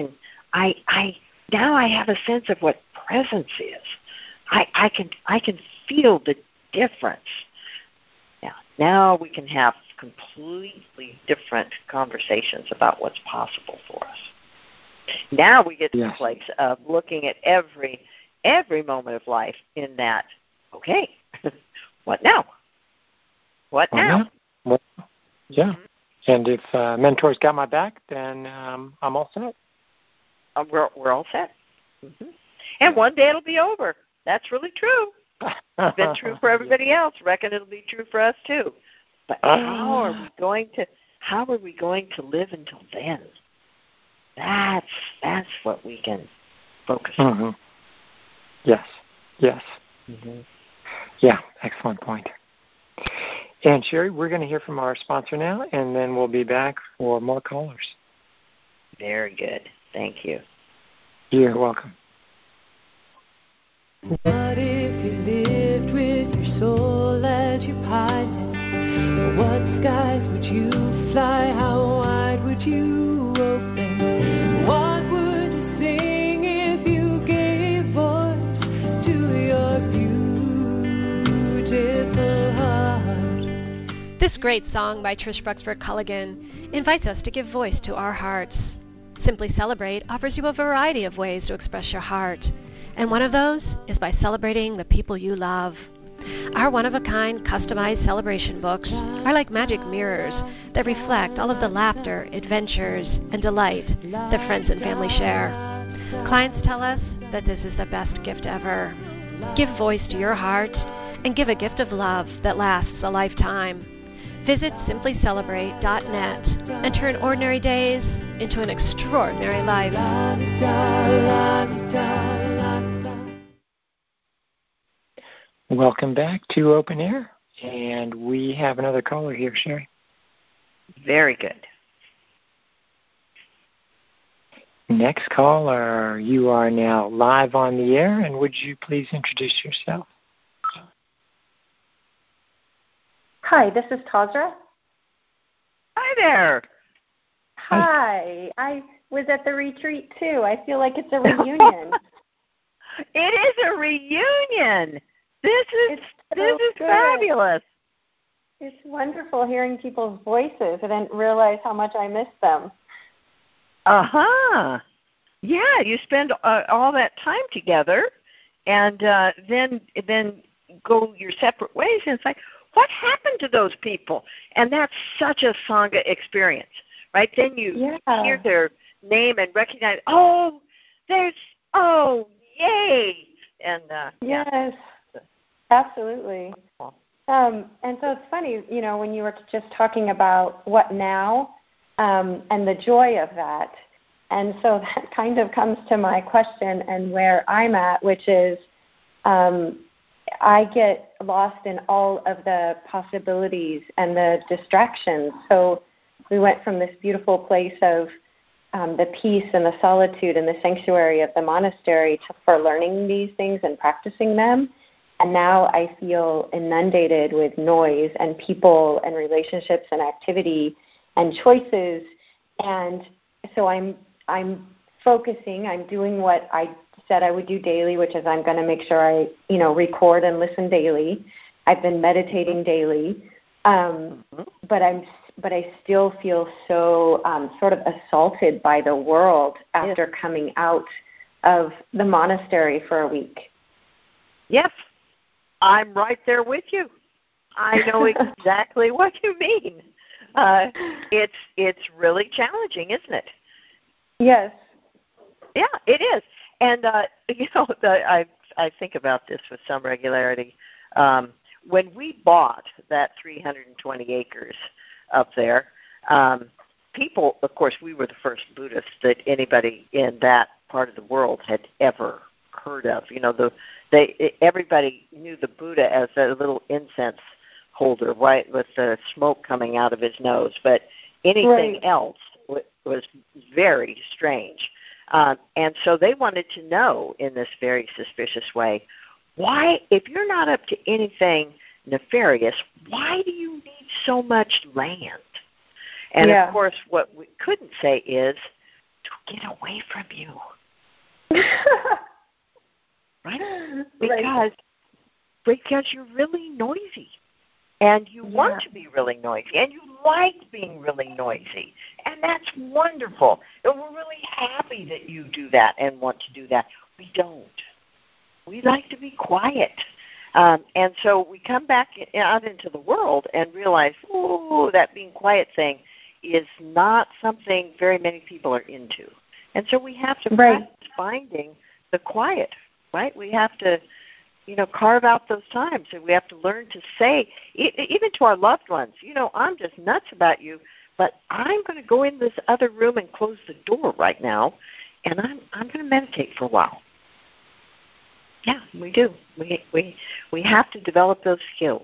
Now I have a sense of what presence is. I can feel the difference. Now we can have completely different conversations about what's possible for us. Now we get to the place of looking at every moment of life in that, okay, what now? What now? Well, yeah. And if mentors got my back, then I'm all set. We're all set. Mm-hmm. And one day it'll be over. That's really true. It's been true for everybody else. Reckon it'll be true for us too. But how are we going to live until then? That's what we can focus on. Yes. Mm-hmm. Yeah, excellent point. And Sherry, we're going to hear from our sponsor now, and then we'll be back for more callers. Very good. Thank you. You're welcome. What if you lived with your soul as your pilot? What skies would you fly? How wide would you open? What would you sing if you gave voice to your beautiful heart? This great song by Trish Bruxburg Culligan invites us to give voice to our hearts. Simply Celebrate offers you a variety of ways to express your heart, and one of those is by celebrating the people you love. Our one-of-a-kind customized celebration books are like magic mirrors that reflect all of the laughter, adventures, and delight that friends and family share. Clients tell us that this is the best gift ever. Give voice to your heart and give a gift of love that lasts a lifetime. Visit simplycelebrate.net and turn ordinary days into an extraordinary life. Welcome back to Open Air, and we have another caller here, Sherry. Very good. Next caller, you are now live on the air, and would you please introduce yourself? Hi, this is Tazra. Hi there. Hi. I was at the retreat too. I feel like it's a reunion. It is a reunion. This is fabulous. It's wonderful hearing people's voices. I didn't realize how much I missed them. Uh-huh. Yeah, you spend all that time together, and then go your separate ways, and it's like, what happened to those people? And that's such a Sangha experience, right? Then you hear their name and recognize, yay! And yes, absolutely. And so it's funny, when you were just talking about what now, and the joy of that. And so that kind of comes to my question and where I'm at, which is I get lost in all of the possibilities and the distractions. So we went from this beautiful place of the peace and the solitude and the sanctuary of the monastery for learning these things and practicing them. And now I feel inundated with noise and people and relationships and activity and choices. And so I'm focusing, I'm doing what I said I would do daily, which is I'm going to make sure I, record and listen daily. I've been meditating daily. But I still feel so sort of assaulted by the world after coming out of the monastery for a week. Yes, I'm right there with you. I know exactly what you mean. It's really challenging, isn't it? Yes. Yeah, it is. And I think about this with some regularity. When we bought that 320 acres up there, people, of course, we were the first Buddhists that anybody in that part of the world had ever heard of. Everybody knew the Buddha as a little incense holder, right, with the smoke coming out of his nose. But anything else was very strange. And so they wanted to know in this very suspicious way, why, if you're not up to anything nefarious, why do you need so much land? And, of course, what we couldn't say is, to get away from you. Right? Because you're really noisy. And you want to be really noisy. And you like being really noisy. And that's wonderful. And we're really happy that you do that and want to do that. We don't. We like to be quiet. And so we come back out into the world and realize, that being quiet thing is not something very many people are into. And so we have to practice finding the quiet, right? We have to, carve out those times. And we have to learn to say, even to our loved ones, I'm just nuts about you, but I'm going to go in this other room and close the door right now, and I'm going to meditate for a while. Yeah, we do. We have to develop those skills.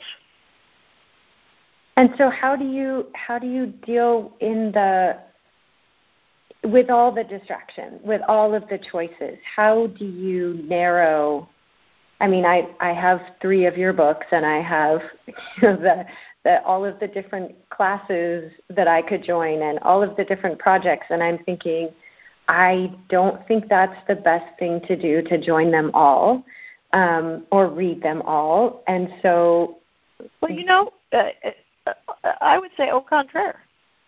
And so how do you deal with all the distraction, with all of the choices, how do you narrow? I mean, I have 3 of your books, and I have all of the different classes that I could join and all of the different projects, and I'm thinking, I don't think that's the best thing to do, to join them all or read them all. And so... Well, I would say au contraire.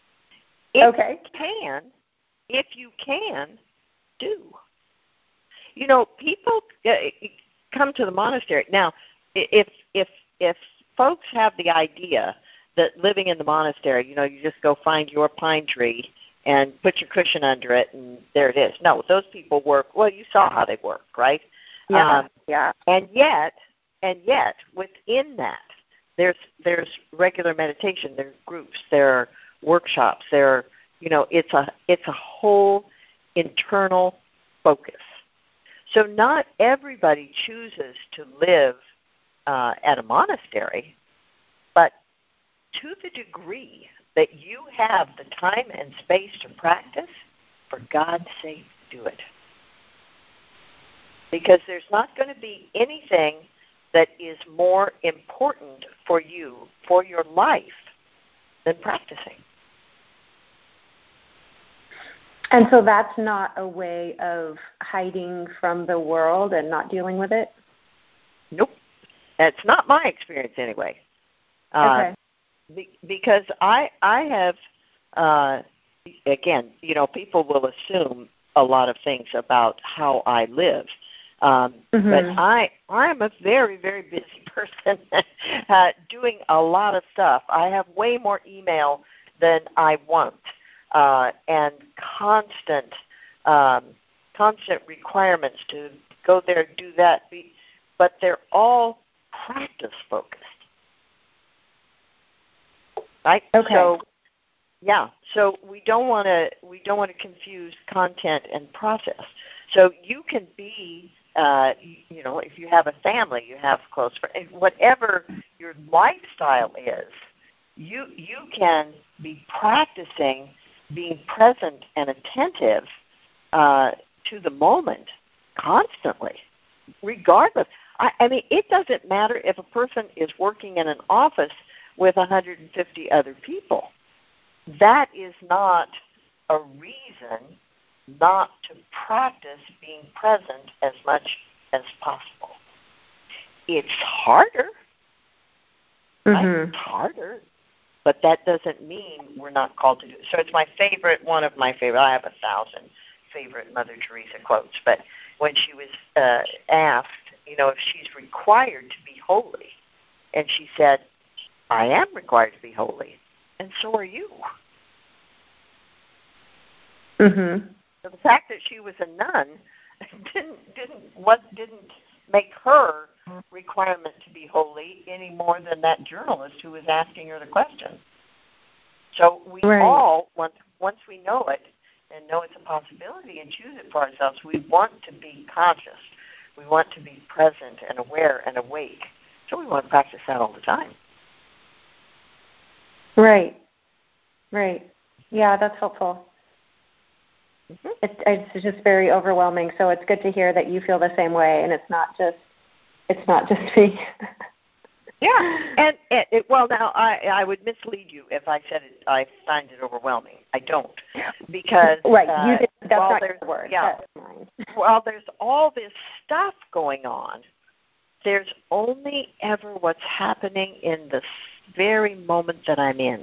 If you can, do. People come to the monastery. Now, if folks have the idea that living in the monastery, you just go find your pine tree and put your cushion under it, and there it is. No, those people work. Well, you saw how they work, right? Yeah. And yet, within that, there's regular meditation. There's groups. There are workshops. It's a whole internal focus. So not everybody chooses to live at a monastery, but to the degree that you have the time and space to practice, for God's sake, do it. Because there's not going to be anything that is more important for you, for your life, than practicing. And so that's not a way of hiding from the world and not dealing with it? Nope. That's not my experience anyway. Okay. Because I have, again, people will assume a lot of things about how I live. But I'm a very, very busy person doing a lot of stuff. I have way more email than I want. And constant requirements to go there, do that, but they're all practice focused, right? Okay. So we don't want to confuse content and process. So you can be, if you have a family, you have close friends, whatever your lifestyle is, you can be practicing being present and attentive to the moment constantly, regardless. I mean, it doesn't matter if a person is working in an office with 150 other people. That is not a reason not to practice being present as much as possible. It's harder. Right? It's harder. But that doesn't mean we're not called to do it. So it's one of my favorite. I have 1,000 favorite Mother Teresa quotes. But when she was asked, if she's required to be holy, and she said, I am required to be holy, and so are you. So the fact that she was a nun didn't make her requirement to be holy any more than that journalist who was asking her the question. So we all, once we know it and know it's a possibility and choose it for ourselves, we want to be conscious. We want to be present and aware and awake. So we want to practice that all the time. Right. Yeah, that's helpful. It's just very overwhelming. So it's good to hear that you feel the same way, and it's not just me. Yeah, and now I would mislead you if I said it. I find it overwhelming. I don't, because you did. That's not your word. Yeah. That's mine. While there's all this stuff going on, there's only ever what's happening in the very moment that I'm in.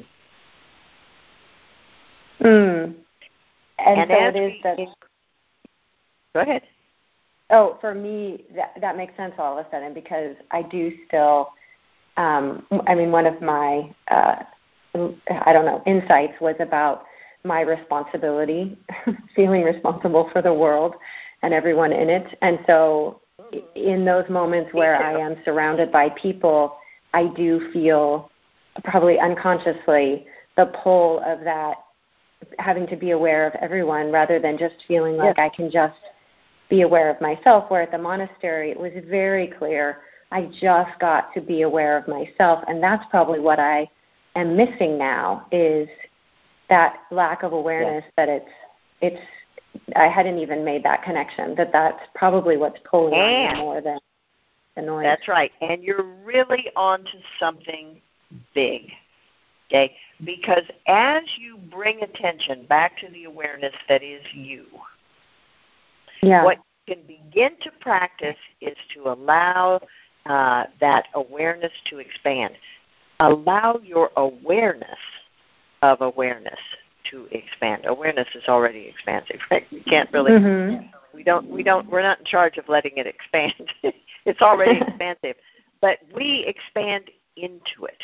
And so it is that. Go ahead. Oh, for me, that makes sense all of a sudden, because I do still. One of my, insights was about my responsibility, feeling responsible for the world and everyone in it. And so in those moments where I am surrounded by people, I do feel, probably unconsciously, the pull of that, having to be aware of everyone rather than just feeling like I can just be aware of myself. Where at the monastery, it was very clear I just got to be aware of myself, and that's probably what I am missing now, is that lack of awareness that I hadn't even made that connection, that's probably what's pulling on me more than the noise. That's right. And you're really onto something big, okay? Because as you bring attention back to the awareness that is you, what you can begin to practice is to allow that awareness to expand. Allow your awareness of awareness to expand. Awareness is already expansive, right? We can't really, we're not in charge of letting it expand. It's already expansive. But we expand into it.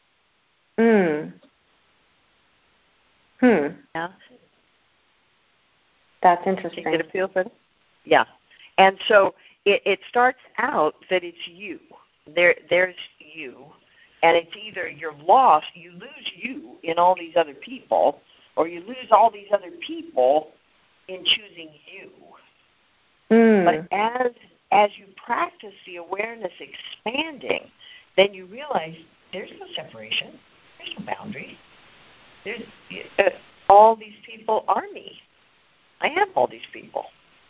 Yeah. That's interesting. Can you get a feel for it? Yeah. And so it starts out that it's you. There's you. And it's either you're lost, you lose you in all these other people, or you lose all these other people in choosing you. But as you practice the awareness expanding, then you realize there's no separation. There's no boundary. All these people are me. I am all these people.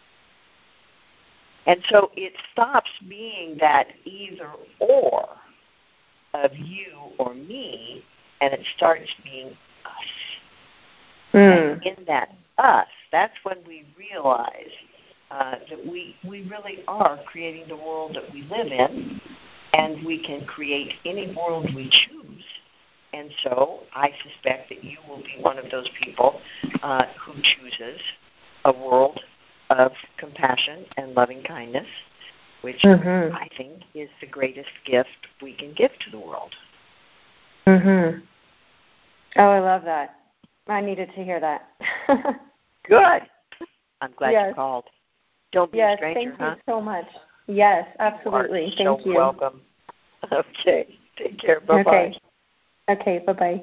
And so it stops being that either or of you or me, and it starts being us. And in that us, that's when we realize that we really are creating the world that we live in, and we can create any world we choose. And so I suspect that you will be one of those people who chooses a world of compassion and loving kindness, which I think is the greatest gift we can give to the world. Oh, I love that. I needed to hear that. Good. I'm glad you called. Don't be a stranger, thank you so much. Yes, absolutely. Thank you. You're welcome. Okay. Take care. Bye-bye. Okay, bye-bye.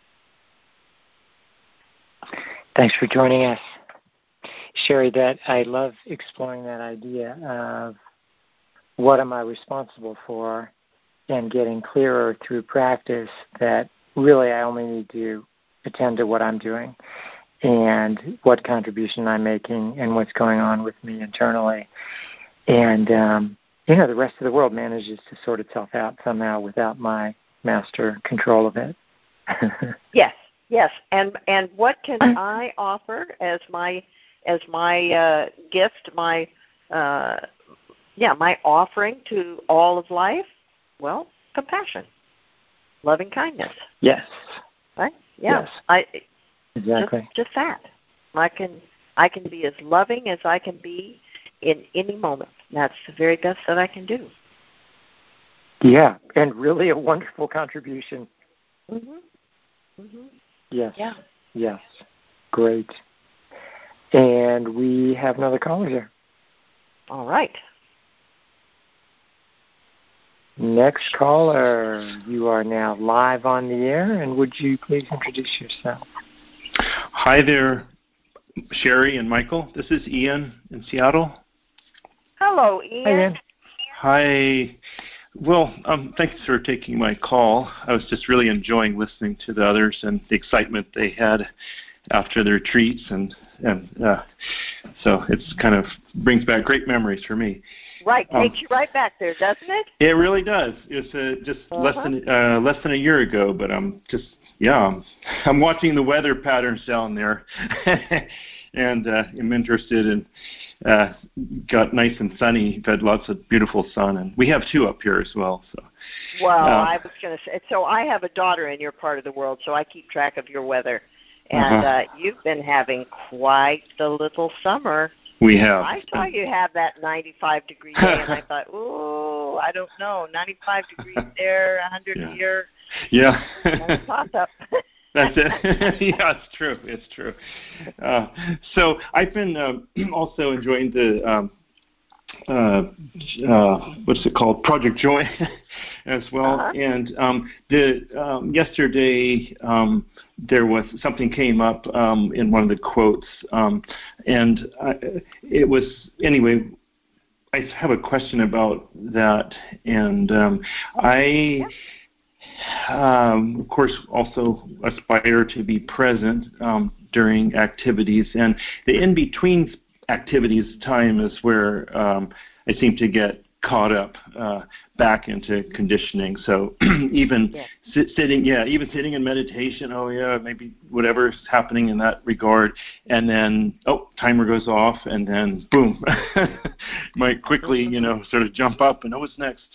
Thanks for joining us. Sherry, that I love exploring that idea of what am I responsible for, and getting clearer through practice that really I only need to attend to what I'm doing and what contribution I'm making and what's going on with me internally. And, the rest of the world manages to sort itself out somehow without my master control of it. Yes. And what can I offer as my gift, my offering to all of life? Well, compassion, loving kindness. Yes. Right? Yeah. Yes. Exactly. Just that. I can be as loving as I can be in any moment. That's the very best that I can do. Yeah, and really a wonderful contribution. Yes. Yeah. Yes. Great. And we have another caller here. All right. Next caller, you are now live on the air, and would you please introduce yourself? Hi there, Sherry and Michael. This is Ian in Seattle. Hello, Ian. Hi, Ian. Hi. Well, thanks for taking my call. I was just really enjoying listening to the others and the excitement they had after the retreats, and so it's kind of brings back great memories for me. Right, takes you right back there, doesn't it? It really does. It's just less than a year ago, but I'm watching the weather patterns down there, and I'm interested in. Got nice and sunny. We've had lots of beautiful sun, and we have two up here as well. So. Well, I was going to say. So I have a daughter in your part of the world, so I keep track of your weather, and you've been having quite the little summer. We have. I saw you have that 95-degree day, and I thought, ooh, I don't know, 95 degrees there, 100 here. Yeah. That's toss-up. That's it. Yeah, it's true. So I've been also enjoying the what's it called, Project Joy, as well. And yesterday there was something came up in one of the quotes, and it was anyway. I have a question about that, and of course, also aspire to be present during activities. And the in-between activities time is where I seem to get caught up back into conditioning. So even sitting in meditation, maybe whatever's happening in that regard, and then timer goes off, and then boom, might quickly sort of jump up and what's next?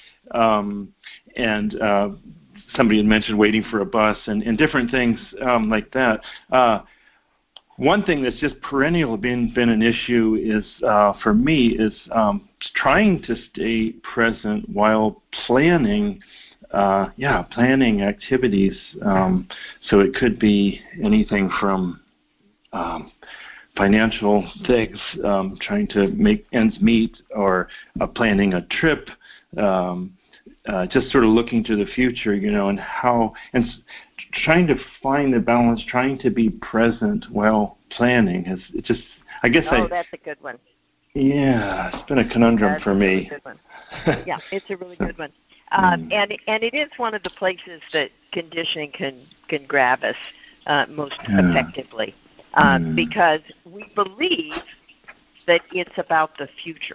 Somebody had mentioned waiting for a bus and different things like that. One thing that's just perennial been an issue is for me is trying to stay present while planning activities. So it could be anything from financial things, trying to make ends meet, or planning a trip. Just sort of looking to the future, and trying to find the balance, trying to be present while planning. That's a good one. Yeah, it's been a conundrum for me. Good one. Yeah, it's a really good one. And it is one of the places that conditioning can grab us most effectively, because we believe that it's about the future.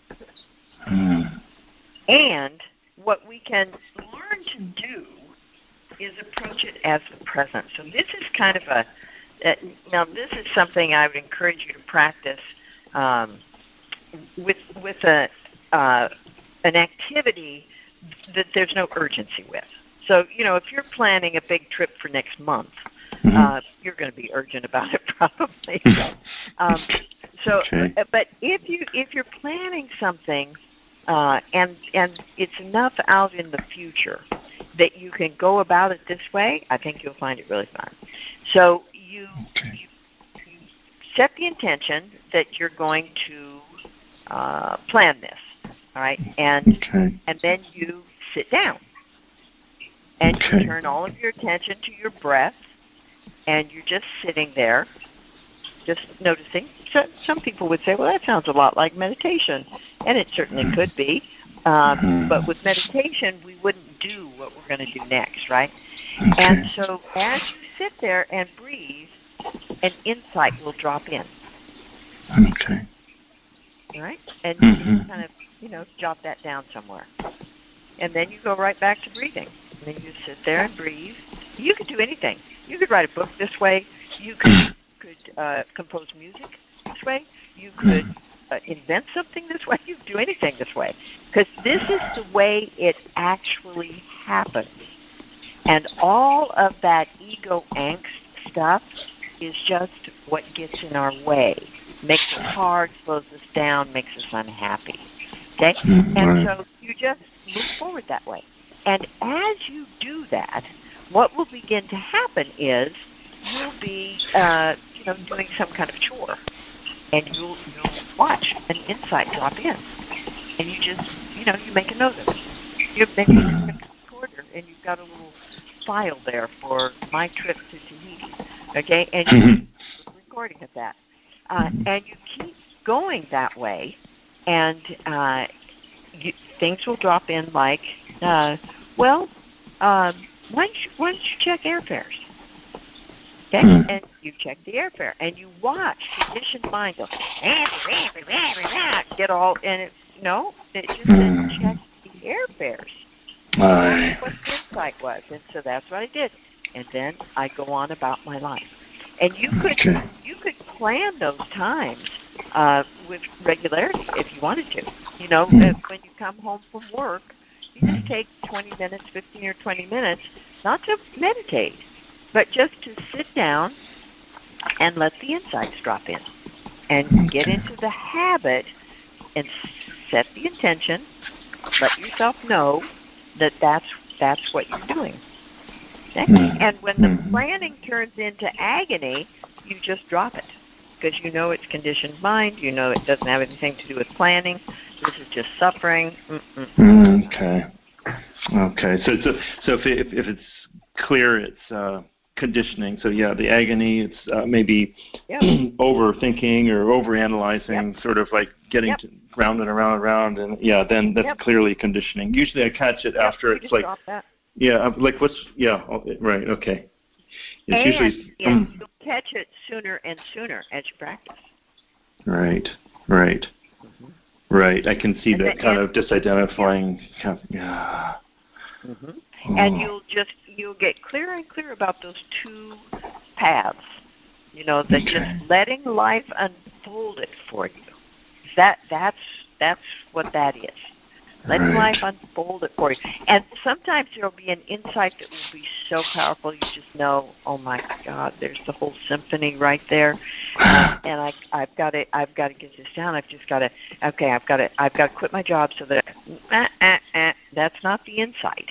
And what we can learn to do is approach it as the present. So this is kind of now this is something I would encourage you to practice with an activity that there's no urgency with. So, if you're planning a big trip for next month, you're going to be urgent about it probably. But if you're planning something and it's enough out in the future that you can go about it this way, I think you'll find it really fun. So you set the intention that you're going to plan this, all right? And then you sit down and you turn all of your attention to your breath, and you're just sitting there, just noticing. So some people would say, well, that sounds a lot like meditation, and it certainly could be. But with meditation, we wouldn't do what we're going to do next, right? And so as you sit there and breathe, an insight will drop in. All right? And you can kind of, jot that down somewhere. And then you go right back to breathing. And then you sit there and breathe. You could do anything. You could write a book this way. You could compose music this way. You could invent something this way. You could do anything this way. Because this is the way it actually happens. And all of that ego angst stuff is just what gets in our way. Makes us hard, slows us down, makes us unhappy. Okay? And so you just move forward that way. And as you do that, what will begin to happen is you'll be, doing some kind of chore, and you'll watch an insight drop in, and you just, you make a note of it. You maybe a recorder, and you've got a little file there for my trip to Tahiti, okay? And you keep recording of that, and you keep going that way, and things will drop in like, why don't you check airfares? Okay? And you check the airfare, and you watch conditioned mind go, get all, and it just says check the airfares. That's what the insight was, and so that's what I did. And then I go on about my life. And you could plan those times with regularity if you wanted to. When you come home from work, you just take 20 minutes, 15 or 20 minutes, not to meditate, but just to sit down and let the insights drop in and get into the habit and set the intention, let yourself know that that's what you're doing. Okay? And when the planning turns into agony, you just drop it because it's conditioned mind. It doesn't have anything to do with planning. This is just suffering. Okay. So if it's clear, it's conditioning. So the agony, it's maybe overthinking or overanalyzing, sort of like getting to round and around, and then that's clearly conditioning. Usually I catch it after it's like Yeah, like what's, yeah, right, okay. It's usually... you'll catch it sooner and sooner as you practice. Right. Right, I can see that kind of disidentifying. Yeah. Mm-hmm. And you'll get clearer and clearer about those two paths. That just letting life unfold it for you. That's what that is. Letting life unfold it for you. And sometimes there'll be an insight that will be so powerful you just know, oh my God, there's the whole symphony right there. And I've got to get this down. I've got to quit my job so that that's not the insight.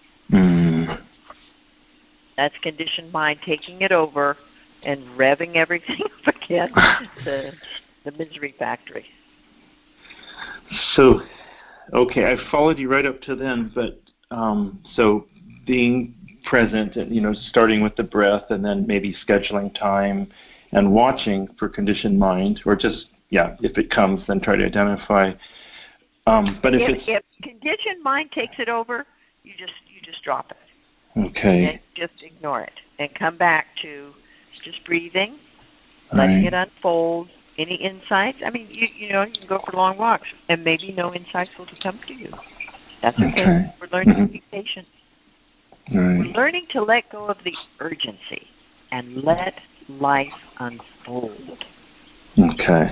That's conditioned mind taking it over and revving everything up again, the misery factory. So, okay, I followed you right up to then, but so being present and, starting with the breath and then maybe scheduling time and watching for conditioned mind, or just, if it comes, then try to identify. But if conditioned mind takes it over, you just drop it. Okay. And just ignore it and come back to just breathing, letting it unfold. Any insights? I mean, you can go for long walks, and maybe no insights will come to you. That's okay. We're learning to be patient. We're learning to let go of the urgency and let life unfold. Okay.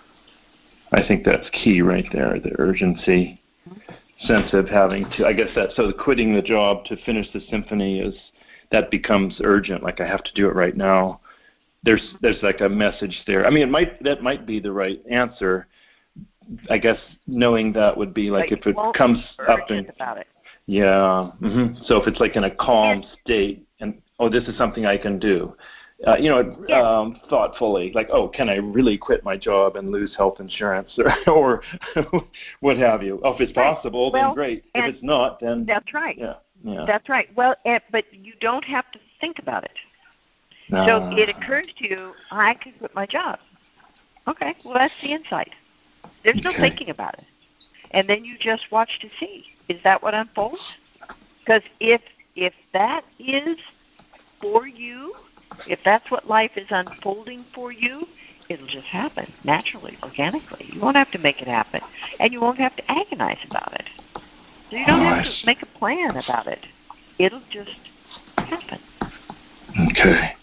I think that's key right there, the urgency, sense of having to, I guess so quitting the job to finish the symphony that becomes urgent, like I have to do it right now. There's like a message there. I mean, that might be the right answer. I guess knowing that would be like if it comes up and about it. Yeah. Mm-hmm. So if it's like in a calm state and this is something I can do. Thoughtfully, like, can I really quit my job and lose health insurance or what have you? If it's possible, then great. If it's not, then that's right. Yeah. That's right. Well, but you don't have to think about it. So it occurs to you, I could quit my job. Okay, well, that's the insight. There's no thinking about it. And then you just watch to see, is that what unfolds? Because if that is for you, if that's what life is unfolding for you, it'll just happen naturally, organically. You won't have to make it happen. And you won't have to agonize about it. So you don't have to make a plan about it. It'll just happen. Okay.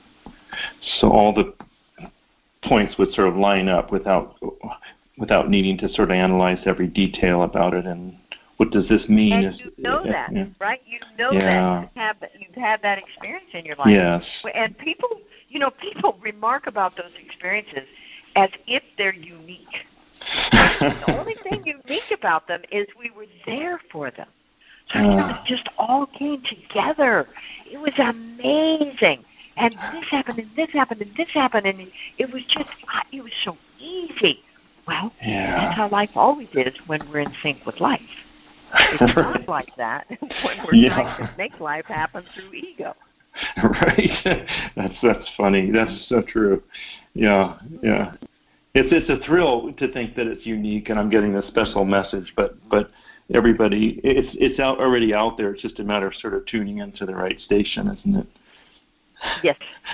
So all the points would sort of line up without needing to sort of analyze every detail about it and what does this mean? And you know that, right? You know that. You've had that experience in your life. Yes. And people remark about those experiences as if they're unique. The only thing unique about them is we were there for them. So, it just all came together. It was amazing. And this happened, and this happened, and this happened, and it was so easy. Well, that's how life always is when we're in sync with life. It's not like that when we're trying to make life happen through ego. Right. That's funny. That's so true. Yeah. It's a thrill to think that it's unique and I'm getting a special message, but everybody, it's already out there. It's just a matter of sort of tuning into the right station, isn't it? Yes.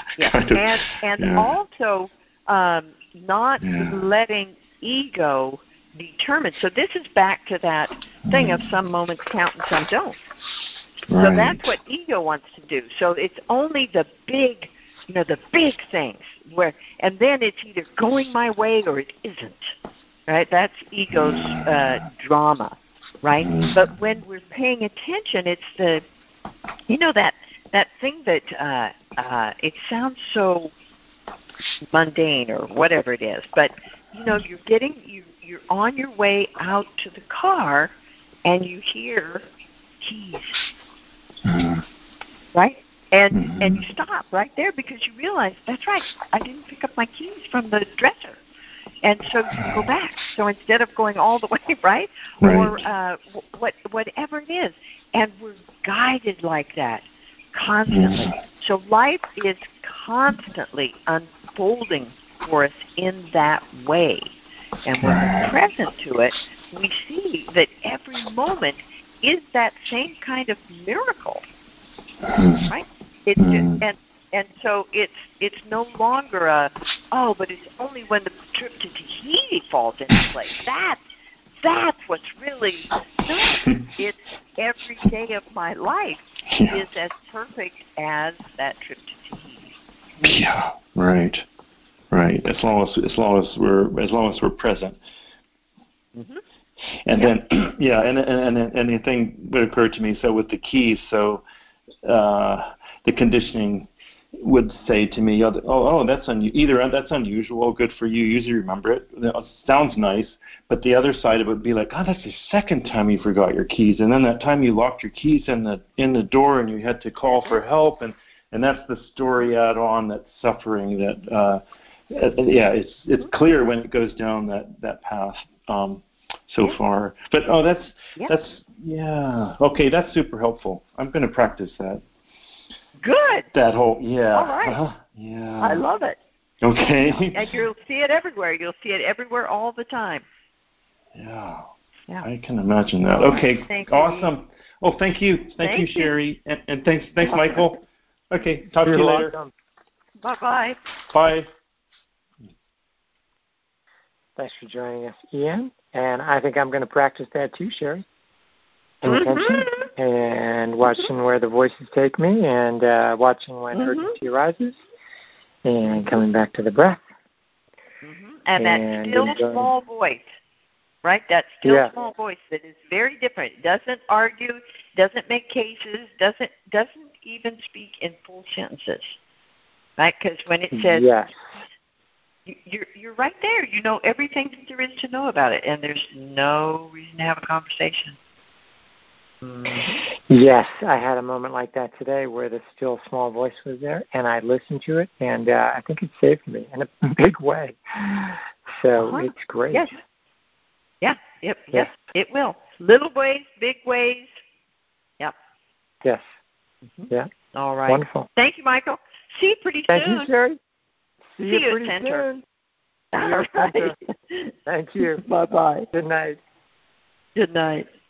And also not letting ego determine. So this is back to that thing of some moments count and some don't. Right. So that's what ego wants to do. So it's only the big things and then it's either going my way or it isn't. Right? That's ego's drama. Right? But when we're paying attention, it's that thing that it sounds so mundane or whatever it is, but you're on your way out to the car and you hear keys, right? And you stop right there because you realize that's right. I didn't pick up my keys from the dresser. And so you go back. So instead of going all the way, right? Or whatever it is. And we're guided like that constantly. So life is constantly unfolding for us in that way. And when we're present to it, we see that every moment is that same kind of miracle, right? It's just, and so it's no longer but it's only when the trip to Tahiti falls into place. That's what's really it's every day of my life is as perfect as that trip to Tahiti. Yeah, right. As long as we're present. Mm-hmm. And then and the thing that occurred to me, so with the keys, so the conditioning would say to me, that's either that's unusual, good for you, usually remember it. It sounds nice, but the other side of it would be like, that's the second time you forgot your keys, and then that time you locked your keys in the door and you had to call for help, and that's the story add on, that suffering, that it's clear when it goes down that path so far. But that's okay, that's super helpful. I'm going to practice that. Good. That whole All right. Yeah. I love it. Okay. And you'll see it everywhere. You'll see it everywhere all the time. Yeah. Yeah. I can imagine that. All okay. Right. Thank awesome. You. Oh, thank you. Thank you, Sherry. And thanks Michael. Okay. Talk to you later. Welcome. Bye-bye. Bye. Thanks for joining us, Ian. And I think I'm going to practice that too, Sherry. Intention and watching where the voices take me, and watching when urgency arises, and coming back to the breath. And that still small voice, right? That still small voice that is very different. It doesn't argue, doesn't make cases, doesn't even speak in full sentences, right? Because when it says, you're right there. You know everything that there is to know about it, and there's no reason to have a conversation. Yes, I had a moment like that today where the still small voice was there, and I listened to it, and I think it saved me in a big way. So it's great. Yes. Yeah. Yep. Yes, it will. Little ways, big ways. Yep. Yes. Yeah. All right. Wonderful. Thank you, Michael. See you pretty soon. Thank you, Sherry. See you at Center. All right. Thank you. Bye-bye. Good night. Good night.